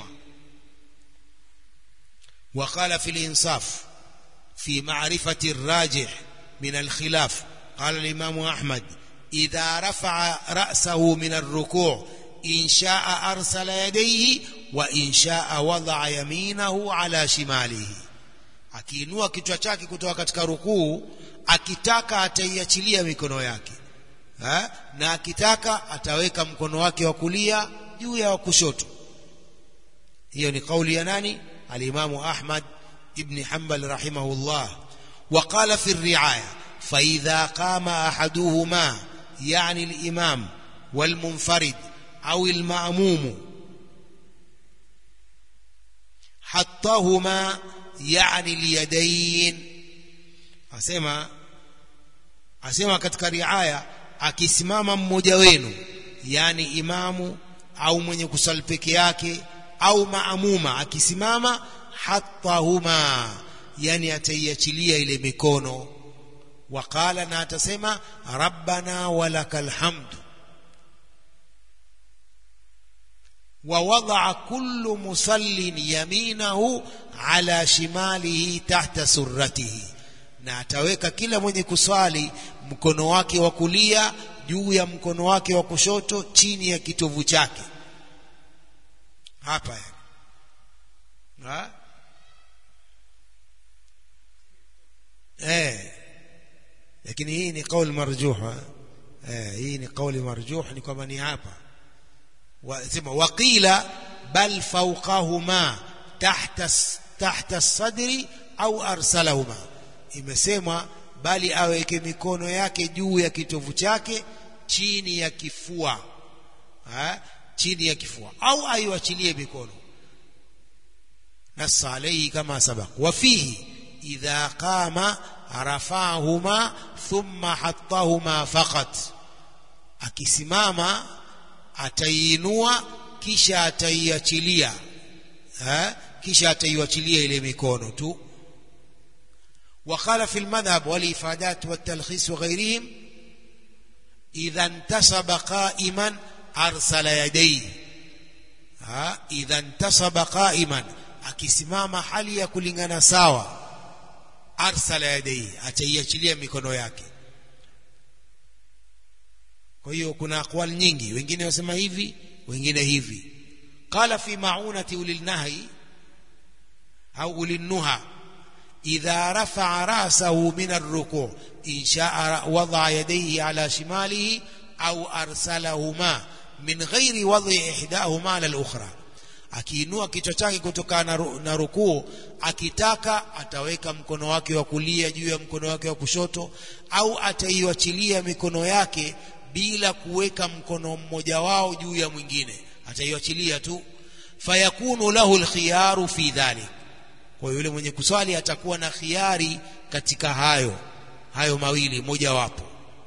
وقال في الإنصاف في معرفة الراجح من الخلاف قال الإمام أحمد إذا رفع رأسه من الركوع إن شاء أرسل يديه وإن شاء وضع يمينه على شماله. akiinua kichwa chake kutoka katika rukuu, akitaka ataiachilia mikono yake ha? na akitaka ataweka mkono wake wa kulia juu ya wa kushoto. Hiyo ni kauli ya nani? Al-Imamu Ahmad ibn Hanbal rahimahullah. وقال في الرعاية فإذا قام أحدهما يعني الإمام والمنفرد أو المأموم حطهما يعني اليدين. asema asema katika riaya, akisimama mmoja wenu, yani imamu au mwenye kusali peke yake au maamuma, akisimama hattahuma, yani ataiachilia ile mikono. Waqala, na atasema rabbana walakal hamdu. Wa wada'a kullu musallin yaminahu ala shimalihi tahta surratihi, na ataweka kila mwenye kuswali mkono wake wa kulia juu ya mkono wake wa kushoto chini ya kitovu chake hapa ha? eh lakini hii ni kauli marjuha. eh hii ni kauli marjuha, ni kwamba ni hapa wasema waqila bal fawqahuma tahta tahta sadri au arsalahuma, imesemwa bali aweke mikono yake juu ya kitovu chake chini ya kifua ha? chini ya kifua, au aiwachilie mikono. nassa alayhi kama sabaq. Wa fihi idha qama rafa'ahuma thumma hattahuma faqat, akisimama ataiinua kisha ataiachilia ha? kisha ataiachilia ile mikono tu. وقال في المذهب والإفادات والتلخيص وغيرهم إذا انتصب قائما أرسل يديه ها إذا انتصب قائما, akisimama hali ya kulingana sawa, arsala yadayhi, ataiachilia mikono yake. Kwa hiyo kuna aqwal nyingi, wengine wasema hivi, wengine hivi. Qala fi ma'unati ulil nahi au ulil nuha إذا رفع رأسه من الركوع إن شاء وضع يديه على شماله أو أرسلهما من غير وضع إحداهما على الأخرى. akiinua kichwa chake kutokana na rukuu, akitaka ataweka mkono wake wa kulia juu ya mkono wake wa kushoto, au ataiachilia mikono yake bila kuweka mkono mmoja wao juu ya mwingine, ataiachilia tu. Fayakunu lahu alkhiyaru fi dhalik, kwa yule mwenye kuswali atakuwa na khiari katika hayo hayo mawili moja wapo.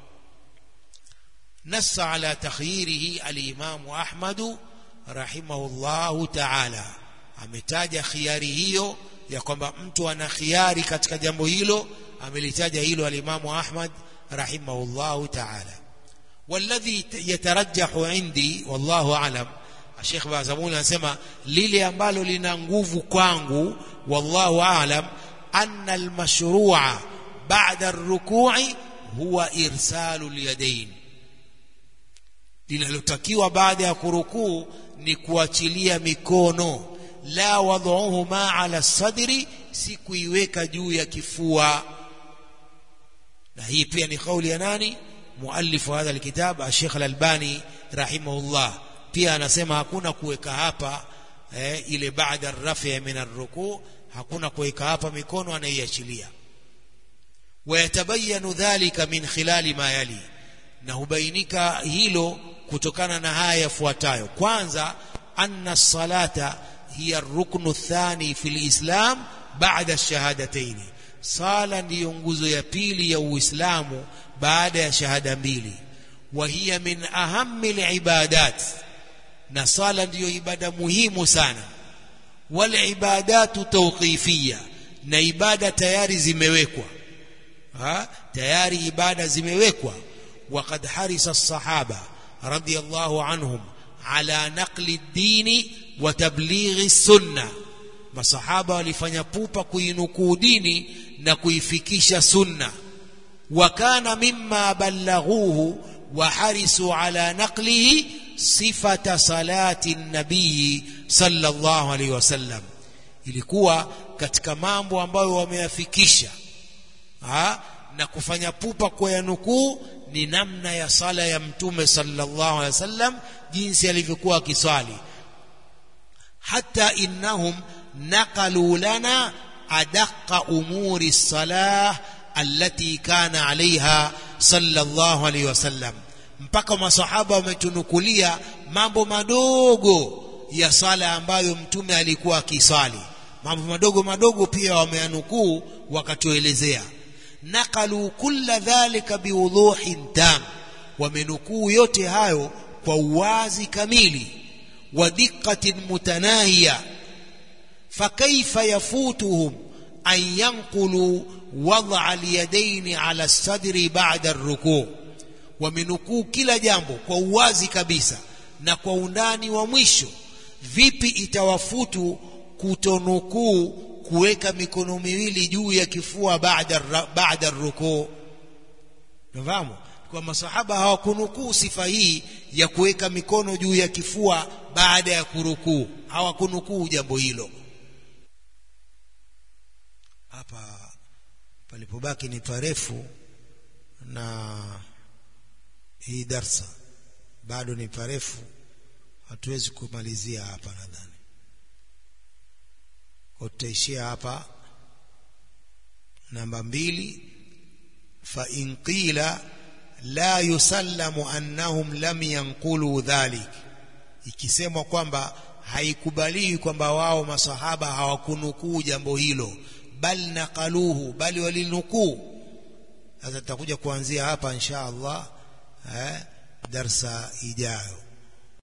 Nassa ala takhyirihi al-Imam Ahmad rahimahullahu ta'ala, ametaja khiari hiyo ya kwamba mtu ana khiari katika jambo hilo, amelitaja hilo al-Imam Ahmad rahimahullahu ta'ala. Walladhi yatarajjahu indi wallahu a'lam, Sheikh Bazamuni anasema lile ambalo lina nguvu kwangu wallahu a'lam, anna al-mashru'a ba'da ar-ruku'i huwa irsalu al-yadayn, linalotakiwa baada ya kurukuu ni kuachilia mikono, la wad'uhuma 'ala as-sadri, si kuiweka juu ya kifua. Na hii pia ni kauli ya nani? Muallifu hadha al-kitab Sheikh al-Albani rahimahullah, pia anasema hakuna kuweka hapa eh, ile baada ar-raf'i min ar-ruku', hakuna kuweka hapa mikono, anaiachilia. Wayatabayanu dhalika min khilali ma yali, na hubainika hilo kutokana na haya yafuatayo. Kwanza, anna as-salata hiya ar-ruknu ath-thani fi al-islam ba'da ash-shahadatayn, sala ndiyo nguzo ya pili ya Uislamu baada ya shahada mbili. Wa hiya min ahammi al-ibadat, na sala ndiyo ibada muhimu sana. Wal ibadatu tawqifiyya, na ibada tayari zimewekwa ha tayari ibada zimewekwa. Waqad harisa as-sahaba radiyallahu anhum ala naqli ad-dini wa tablighi as-sunnah, masahaba walifanya pupa kuinukuu dini na kuifikisha sunna. Wa kana mimma ballaghuhu wa harisu ala naqlihi sifata salati nabii sallallahu alaihi wasallam, ilikuwa katika mambo ambayo wameyafikisha ha? na kufanya pupa kwa yanukuu ni namna ya sala ya Mtume sallallahu alaihi wasallam, jinsi alivyokuwa akiswali. Hata innahum naqalu lana adaqqa umuri salah allati kana alaiha sallallahu alaihi wasallam, mpaka masahaba wametunukulia mambo madogo ya sala ambayo Mtume alikuwa akiswali. Mambo madogo madogo pia wameanukuu wakatuelezea. Naqalu kulla dhalika biwuduhin tam, wamenukuu yote hayo kwa uwazi kamili, wa diqqatin mutanahiya. Fakaifa yafutuhum an yanqulu wad'a al-yadayn ala as-sadri ba'da ar-ruku'. Wamenukuu kila jambo kwa uwazi kabisa na kwa undani wa mwisho. Vipi itawafutu kutonukuu kuweka mikono miwili juu ya kifua baada baada ruku? Nafahamu kwa masahaba hawakunukuu sifa hii ya kuweka mikono juu ya kifua baada ya kurukuu, hawakunukuu jambo hilo. Hapa palipobaki ni parefu na hii darsa bado ni parefu, hatuwezi kumalizia hapa. Nadhani tutaishia hapa namba mbili. Fa in qila la yusallamu annahum lam yanqulu dhalik, ikisemwa kwamba haikubaliwi kwamba wao masahaba hawakunukuu jambo hilo, bal naqaluhu, bali walinukuu. Sasa tutakuja kuanzia hapa insha Allah eh darsa ijayo.